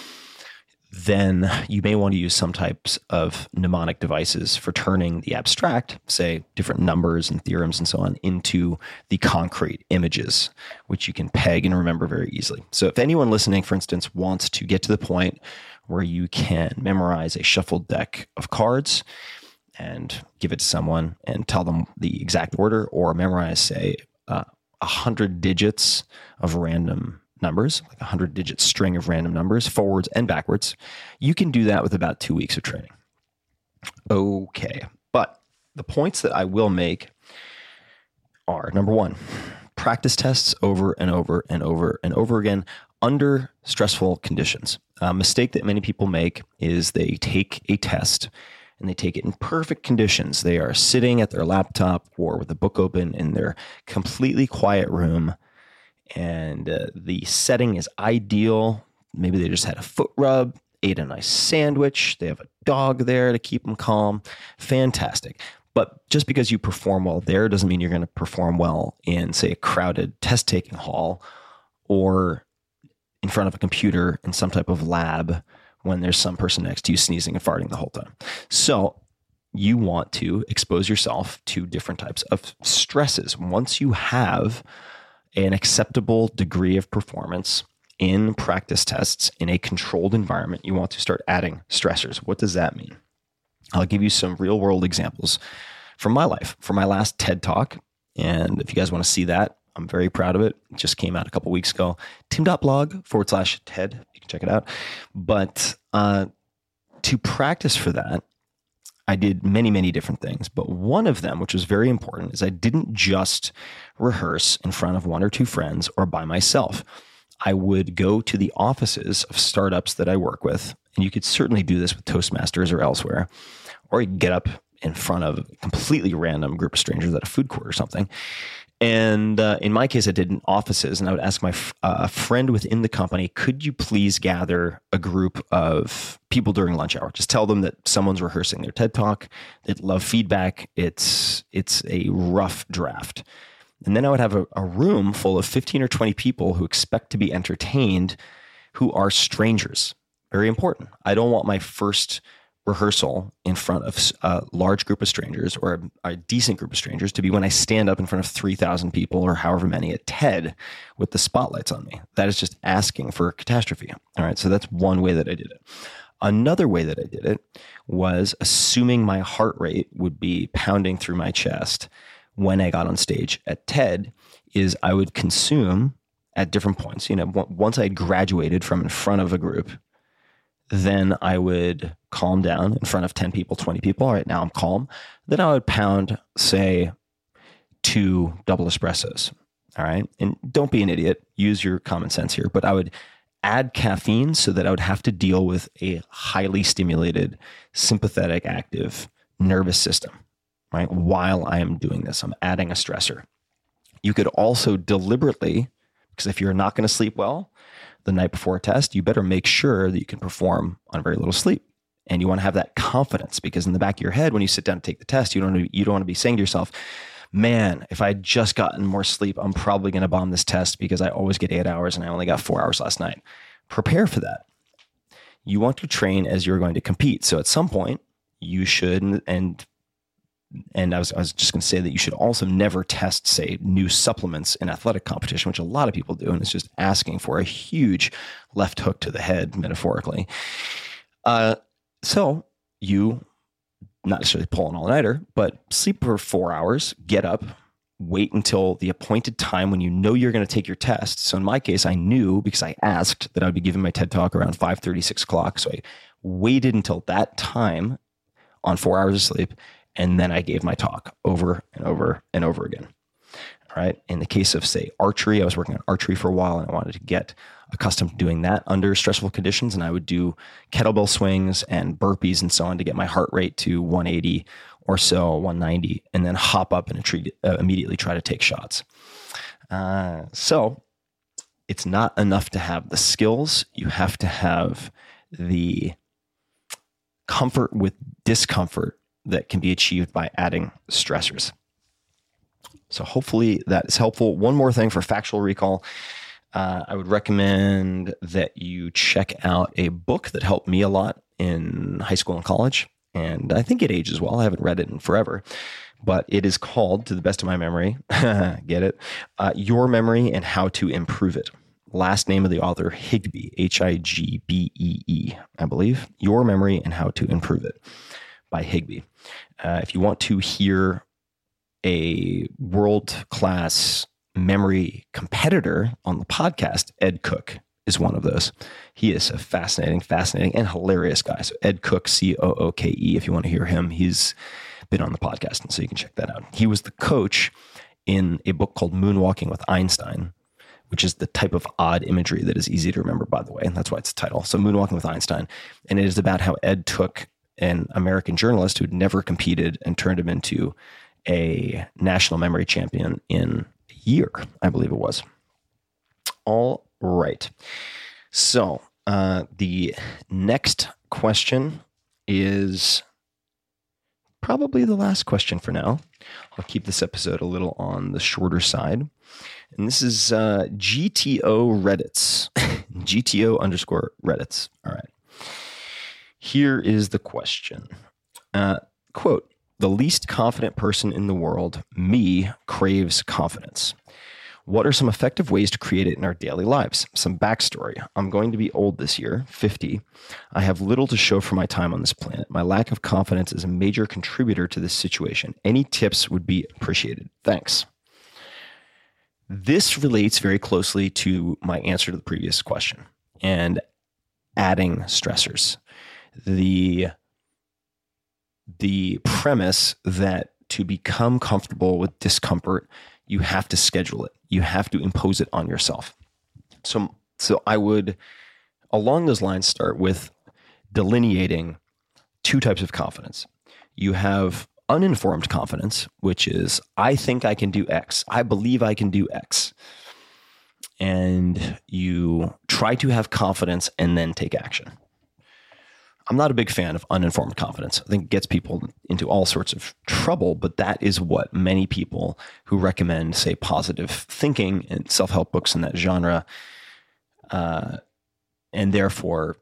Then you may want to use some types of mnemonic devices for turning the abstract, say different numbers and theorems and so on, into the concrete images, which you can peg and remember very easily. So if anyone listening, for instance, wants to get to the point where you can memorize a shuffled deck of cards and give it to someone and tell them the exact order, or memorize, say, uh, a hundred digits of random numbers, like a hundred digit string of random numbers, forwards and backwards, you can do that with about two weeks of training. Okay. But the points that I will make are, number one, practice tests over and over and over and over again under stressful conditions. A mistake that many people make is they take a test and they take it in perfect conditions. They are sitting at their laptop or with a book open in their completely quiet room, and uh, the setting is ideal. Maybe they just had a foot rub, ate a nice sandwich. They have a dog there to keep them calm. Fantastic. But just because you perform well there doesn't mean you're going to perform well in, say, a crowded test-taking hall or in front of a computer in some type of lab when there's some person next to you sneezing and farting the whole time. So you want to expose yourself to different types of stresses. Once you have an acceptable degree of performance in practice tests in a controlled environment, you want to start adding stressors. What does that mean? I'll give you some real world examples from my life, from my last TED Talk. And if you guys want to see that, I'm very proud of it. It just came out a couple weeks ago. tim.blog forward slash TED. You can check it out. But uh, to practice for that, I did many, many different things, but one of them, which was very important, is I didn't just rehearse in front of one or two friends or by myself. I would go to the offices of startups that I work with, and you could certainly do this with Toastmasters or elsewhere, or you could get up in front of a completely random group of strangers at a food court or something. And uh, in my case, I did in offices, and I would ask my f- uh, friend within the company, could you please gather a group of people during lunch hour? Just tell them that someone's rehearsing their TED Talk. They'd love feedback. It's it's a rough draft. And then I would have a, a room full of fifteen or twenty people who expect to be entertained, who are strangers. Very important. I don't want my first rehearsal in front of a large group of strangers or a, a decent group of strangers to be when I stand up in front of three thousand people or however many at TED with the spotlights on me. That is just asking for catastrophe. All right. So that's one way that I did it. Another way that I did it was assuming my heart rate would be pounding through my chest when I got on stage at TED is I would consume at different points. You know, once I had graduated from in front of a group, then I would calm down in front of ten people, twenty people. All right, now I'm calm. Then I would pound, say, two double espressos. All right. And don't be an idiot. Use your common sense here. But I would add caffeine so that I would have to deal with a highly stimulated, sympathetic, active nervous system, right? While I am doing this, I'm adding a stressor. You could also deliberately, because if you're not going to sleep well the night before a test, you better make sure that you can perform on very little sleep. And you want to have that confidence because in the back of your head, when you sit down to take the test, you don't want to, you don't want to be saying to yourself, man, if I had just gotten more sleep, I'm probably going to bomb this test because I always get eight hours and I only got four hours last night. Prepare for that. You want to train as you're going to compete. So at some point you should, and and I was, I was just going to say that you should also never test, say, new supplements in athletic competition, which a lot of people do. And it's just asking for a huge left hook to the head, metaphorically. Uh, so you not necessarily pull an all-nighter, but sleep for four hours, get up, wait until the appointed time when you know you're going to take your test. So in my case, I knew because I asked that I would be giving my TED Talk around five thirty, six o'clock. So I waited until that time on four hours of sleep, and then I gave my talk over and over and over again. All right. In the case of, say, archery, I was working on archery for a while and I wanted to get accustomed to doing that under stressful conditions. And I would do kettlebell swings and burpees and so on to get my heart rate to one eighty or so, one ninety, and then hop up and treat, uh, immediately try to take shots. Uh, so it's not enough to have the skills. You have to have the comfort with discomfort that can be achieved by adding stressors. So hopefully that is helpful. One more thing for factual recall. Uh, I would recommend that you check out a book that helped me a lot in high school and college. And I think it ages well. I haven't read it in forever. But it is called, to the best of my memory, get it? Uh, Your Memory and How to Improve It. Last name of the author, Higbee, H I G B E E, I believe. Your Memory and How to Improve It by Higbee. Uh, if you want to hear a world-class memory competitor on the podcast, Ed Cook is one of those. He is a fascinating, fascinating, and hilarious guy. So Ed Cook, C O O K E, if you want to hear him, he's been on the podcast, and so you can check that out. He was the coach in a book called Moonwalking with Einstein, which is the type of odd imagery that is easy to remember, by the way. And that's why it's the title. So Moonwalking with Einstein. And it is about how Ed took an American journalist who'd never competed and turned him into a national memory champion in a year, I believe it was. All right. So uh, the next question is probably the last question for now. I'll keep this episode a little on the shorter side. And this is uh, G T O Reddits. G T O underscore Reddits. All right. Here is the question. Uh, quote, the least confident person in the world, me, craves confidence. What are some effective ways to create it in our daily lives? Some backstory. I'm going to be old this year, fifty. I have little to show for my time on this planet. My lack of confidence is a major contributor to this situation. Any tips would be appreciated. Thanks. This relates very closely to my answer to the previous question and adding stressors. The, the premise that to become comfortable with discomfort, you have to schedule it. You have to impose it on yourself. So, so I would, along those lines, start with delineating two types of confidence. You have uninformed confidence, which is, I think I can do X. I believe I can do X. And you try to have confidence and then take action. I'm not a big fan of uninformed confidence. I think it gets people into all sorts of trouble, but that is what many people who recommend, say, positive thinking and self-help books in that genre, uh, and therefore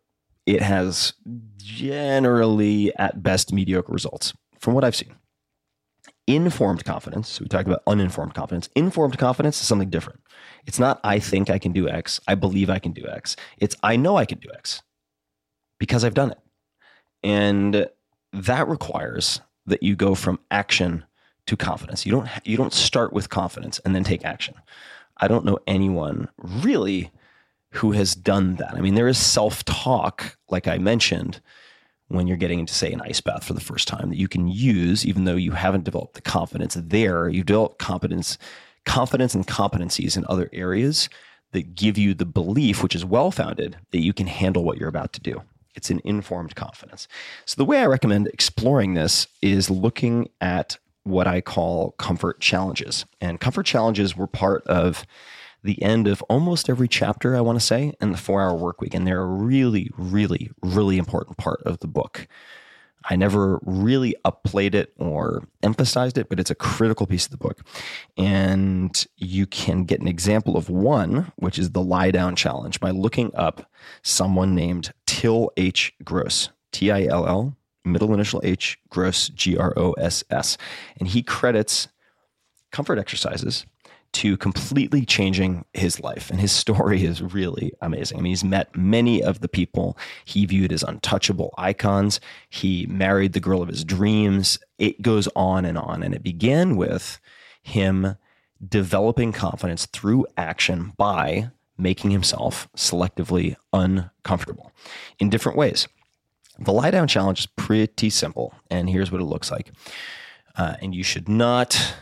it has generally, at best, mediocre results from what I've seen. Informed confidence, so we talked about uninformed confidence. Informed confidence is something different. It's not, I think I can do X, I believe I can do X. It's, I know I can do X because I've done it. And that requires that you go from action to confidence. You don't, you don't start with confidence and then take action. I don't know anyone really who has done that. I mean, there is self-talk, like I mentioned, when you're getting into, say, an ice bath for the first time that you can use, even though you haven't developed the confidence there. You develop competence, confidence and competencies in other areas that give you the belief, which is well-founded, that you can handle what you're about to do. It's an informed confidence. So the way I recommend exploring this is looking at what I call comfort challenges. And comfort challenges were part of the end of almost every chapter, I want to say, in the four-hour work week. And they're a really, really, really important part of the book. I never really upplayed it or emphasized it, but it's a critical piece of the book. And you can get an example of one, which is the lie down challenge, by looking up someone named Till H. Gross, T I L L, middle initial H, Gross, G R O S S. And he credits comfort exercises to completely changing his life. And his story is really amazing. I mean, he's met many of the people he viewed as untouchable icons. He married the girl of his dreams. It goes on and on. And it began with him developing confidence through action by making himself selectively uncomfortable in different ways. The lie down challenge is pretty simple. And here's what it looks like. Uh, and you should not...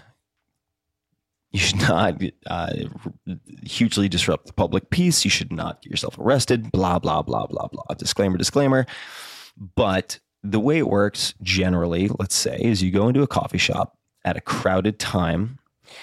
You should not uh, hugely disrupt the public peace. You should not get yourself arrested, blah, blah, blah, blah, blah. Disclaimer, disclaimer. But the way it works generally, let's say, is you go into a coffee shop at a crowded time.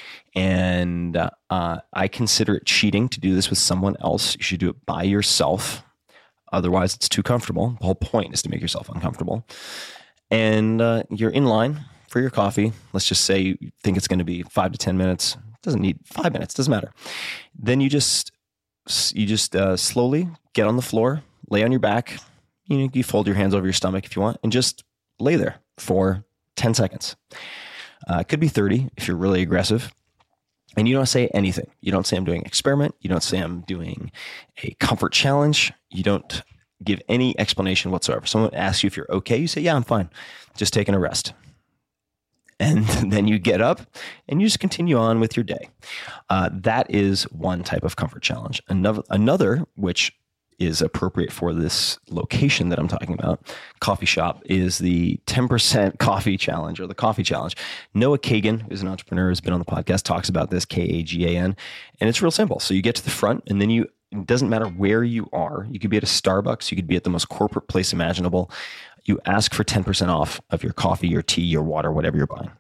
And uh, uh, I consider it cheating to do this with someone else. You should do it by yourself. Otherwise, it's too comfortable. The whole point is to make yourself uncomfortable. And uh, you're in line for your coffee. Let's just say you think it's going to be five to ten minutes. It doesn't need five minutes. Doesn't matter. Then you just you just uh, slowly get on the floor, lay on your back. You know, you fold your hands over your stomach if you want, and just lay there for ten seconds. Uh, it could be thirty if you're really aggressive. And you don't say anything. You don't say I'm doing an experiment. You don't say I'm doing a comfort challenge. You don't give any explanation whatsoever. Someone asks you if you're okay. You say, yeah, I'm fine. Just taking a rest. And then you get up and you just continue on with your day. Uh, that is one type of comfort challenge. Another, another, which is appropriate for this location that I'm talking about, coffee shop, is the ten percent coffee challenge or the coffee challenge. Noah Kagan, who's an entrepreneur, has been on the podcast, talks about this, K A G A N. And it's real simple. So you get to the front and then you, it doesn't matter where you are. You could be at a Starbucks. You could be at the most corporate place imaginable. You ask for ten percent off of your coffee, your tea, your water, whatever you're buying.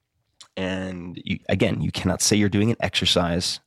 And you, again, you cannot say you're doing an exercise.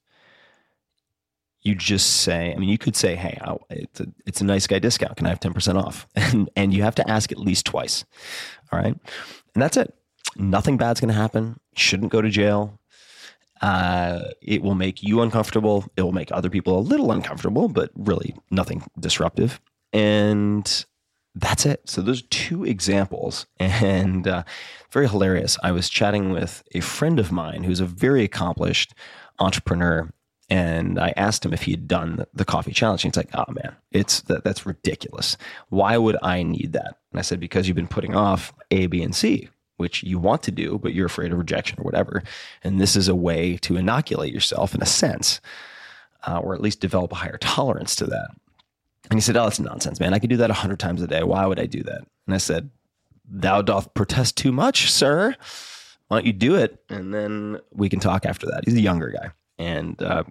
You just say, I mean, you could say, hey, I, it's, a, it's a nice guy discount. Can I have ten percent off? And, and you have to ask at least twice. All right. And that's it. Nothing bad's going to happen. You shouldn't go to jail. Uh, it will make you uncomfortable. It will make other people a little uncomfortable, but really nothing disruptive. And that's it. So those two examples, and uh, very hilarious. I was chatting with a friend of mine who's a very accomplished entrepreneur, and I asked him if he had done the coffee challenge. And he's like, "Oh man, it's that, that's ridiculous. Why would I need that?" And I said, "Because you've been putting off A, B, and C, which you want to do, but you're afraid of rejection or whatever. And this is a way to inoculate yourself in a sense, uh, or at least develop a higher tolerance to that." And he said, "Oh, that's nonsense, man. I could do that a hundred times a day. Why would I do that?" And I said, "Thou doth protest too much, sir. Why don't you do it? And then we can talk after that." He's a younger guy. And uh,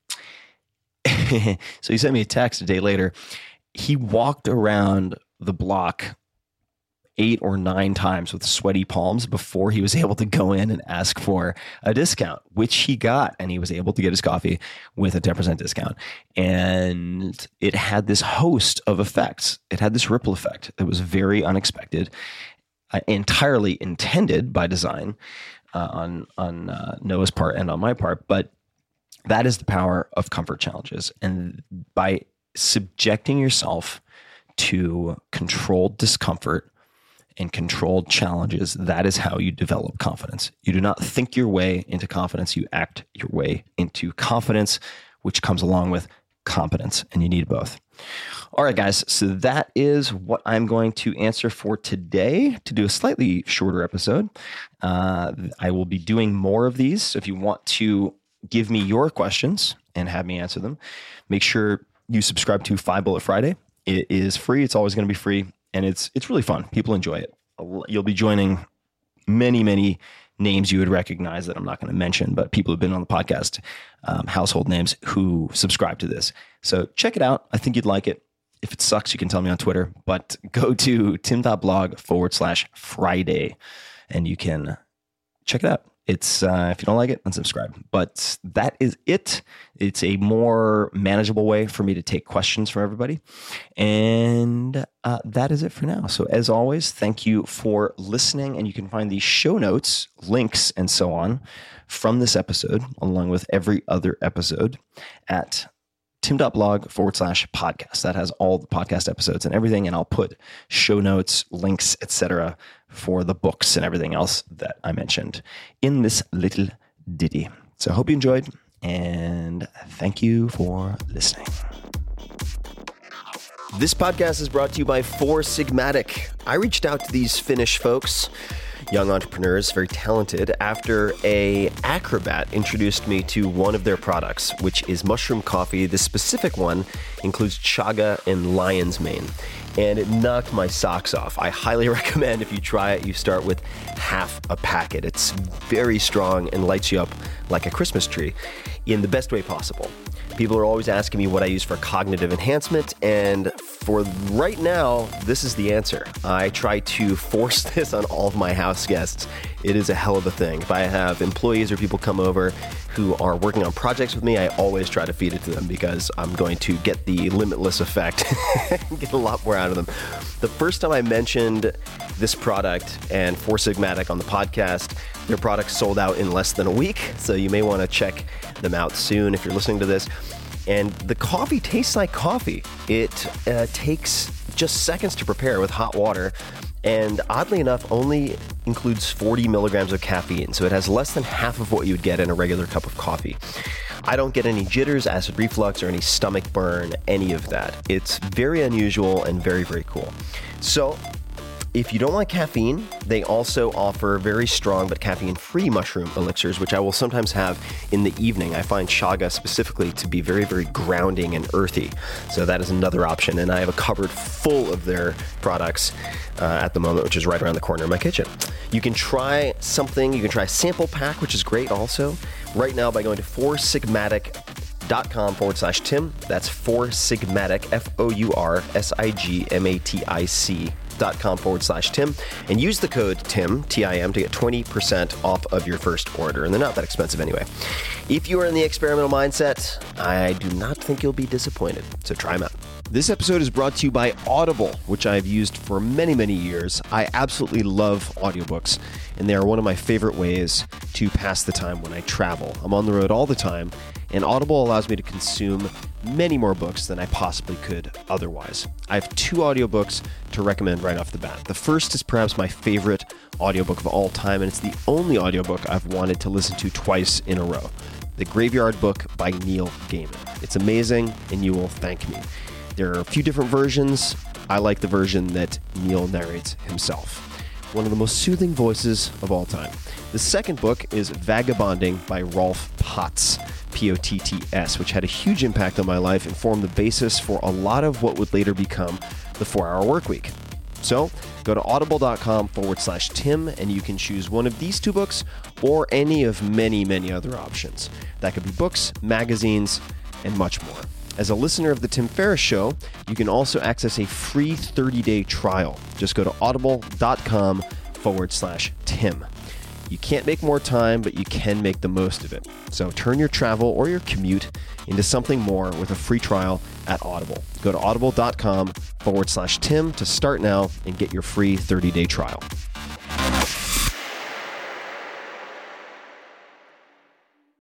so he sent me a text a day later. He walked around the block eight or nine times with sweaty palms before he was able to go in and ask for a discount, which he got. And he was able to get his coffee with a ten percent discount. And it had this host of effects. It had this ripple effect that was very unexpected, uh, entirely intended by design uh, on, on uh, Noah's part and on my part. But that is the power of comfort challenges. And by subjecting yourself to controlled discomfort and controlled challenges. That is how you develop confidence. You do not think your way into confidence. You act your way into confidence, which comes along with competence, and you need both. All right, guys. So that is what I'm going to answer for today, to do a slightly shorter episode. Uh, I will be doing more of these. So if you want to give me your questions and have me answer them, make sure you subscribe to Five Bullet Friday. It is free. It's always going to be free. And it's it's really fun. People enjoy it. You'll be joining many, many names you would recognize that I'm not going to mention, but people who've been on the podcast, um, household names who subscribe to this. So check it out. I think you'd like it. If it sucks, you can tell me on Twitter, but go to tim.blog forward slash Friday and you can check it out. It's uh, if you don't like it, unsubscribe. But that is it. It's a more manageable way for me to take questions from everybody. And uh, that is it for now. So as always, thank you for listening. And you can find the show notes, links, and so on from this episode, along with every other episode, at tim.blog forward slash podcast. That has all the podcast episodes and everything. And I'll put show notes, links, et cetera for the books and everything else that I mentioned in this little ditty. So I hope you enjoyed, and thank you for listening. This podcast is brought to you by Four Sigmatic. I reached out to these Finnish folks, young entrepreneurs, very talented, after a acrobat introduced me to one of their products, which is mushroom coffee. This specific one includes chaga and lion's mane, and it knocked my socks off. I highly recommend, if you try it, you start with half a packet. It's very strong and lights you up like a Christmas tree in the best way possible. People are always asking me what I use for cognitive enhancement, and for right now, this is the answer. I try to force this on all of my house guests. It is a hell of a thing. If I have employees or people come over who are working on projects with me, I always try to feed it to them because I'm going to get the limitless effect and get a lot more out of them. The first time I mentioned this product and Four Sigmatic on the podcast, their product sold out in less than a week, so you may want to check them out soon if you're listening to this. And the coffee tastes like coffee. It uh, takes just seconds to prepare with hot water, and oddly enough, only includes forty milligrams of caffeine, so it has less than half of what you would get in a regular cup of coffee. I don't get any jitters, acid reflux, or any stomach burn, any of that. It's very unusual and very, very cool. So if you don't like caffeine, they also offer very strong but caffeine-free mushroom elixirs, which I will sometimes have in the evening. I find chaga specifically to be very, very grounding and earthy. So that is another option. And I have a cupboard full of their products uh, at the moment, which is right around the corner of my kitchen. You can try something. You can try a sample pack, which is great also, right now by going to four sigmatic dot com forward slash Tim. That's Four Sigmatic, F O U R S I G M A T I C dot com forward slash Tim, and use the code Tim, T I M, to get twenty percent off of your first order. And they're not that expensive anyway. If you are in the experimental mindset, I do not think you'll be disappointed. So try them out. This episode is brought to you by Audible, which I've used for many, many years. I absolutely love audiobooks, and they are one of my favorite ways to pass the time when I travel. I'm on the road all the time, and Audible allows me to consume many more books than I possibly could otherwise. I have two audiobooks to recommend right off the bat. The first is perhaps my favorite audiobook of all time, and it's the only audiobook I've wanted to listen to twice in a row. The Graveyard Book by Neil Gaiman. It's amazing, and you will thank me. There are a few different versions. I like the version that Neil narrates himself. One of the most soothing voices of all time. The second book is Vagabonding by Rolf Potts, P O T T S, which had a huge impact on my life and formed the basis for a lot of what would later become the four-hour work week. So go to audible.com forward slash Tim, and you can choose one of these two books or any of many, many other options. That could be books, magazines, and much more. As a listener of The Tim Ferriss Show, you can also access a free thirty-day trial. Just go to audible.com forward slash Tim. You can't make more time, but you can make the most of it. So turn your travel or your commute into something more with a free trial at Audible. Go to audible.com forward slash Tim to start now and get your free thirty-day trial.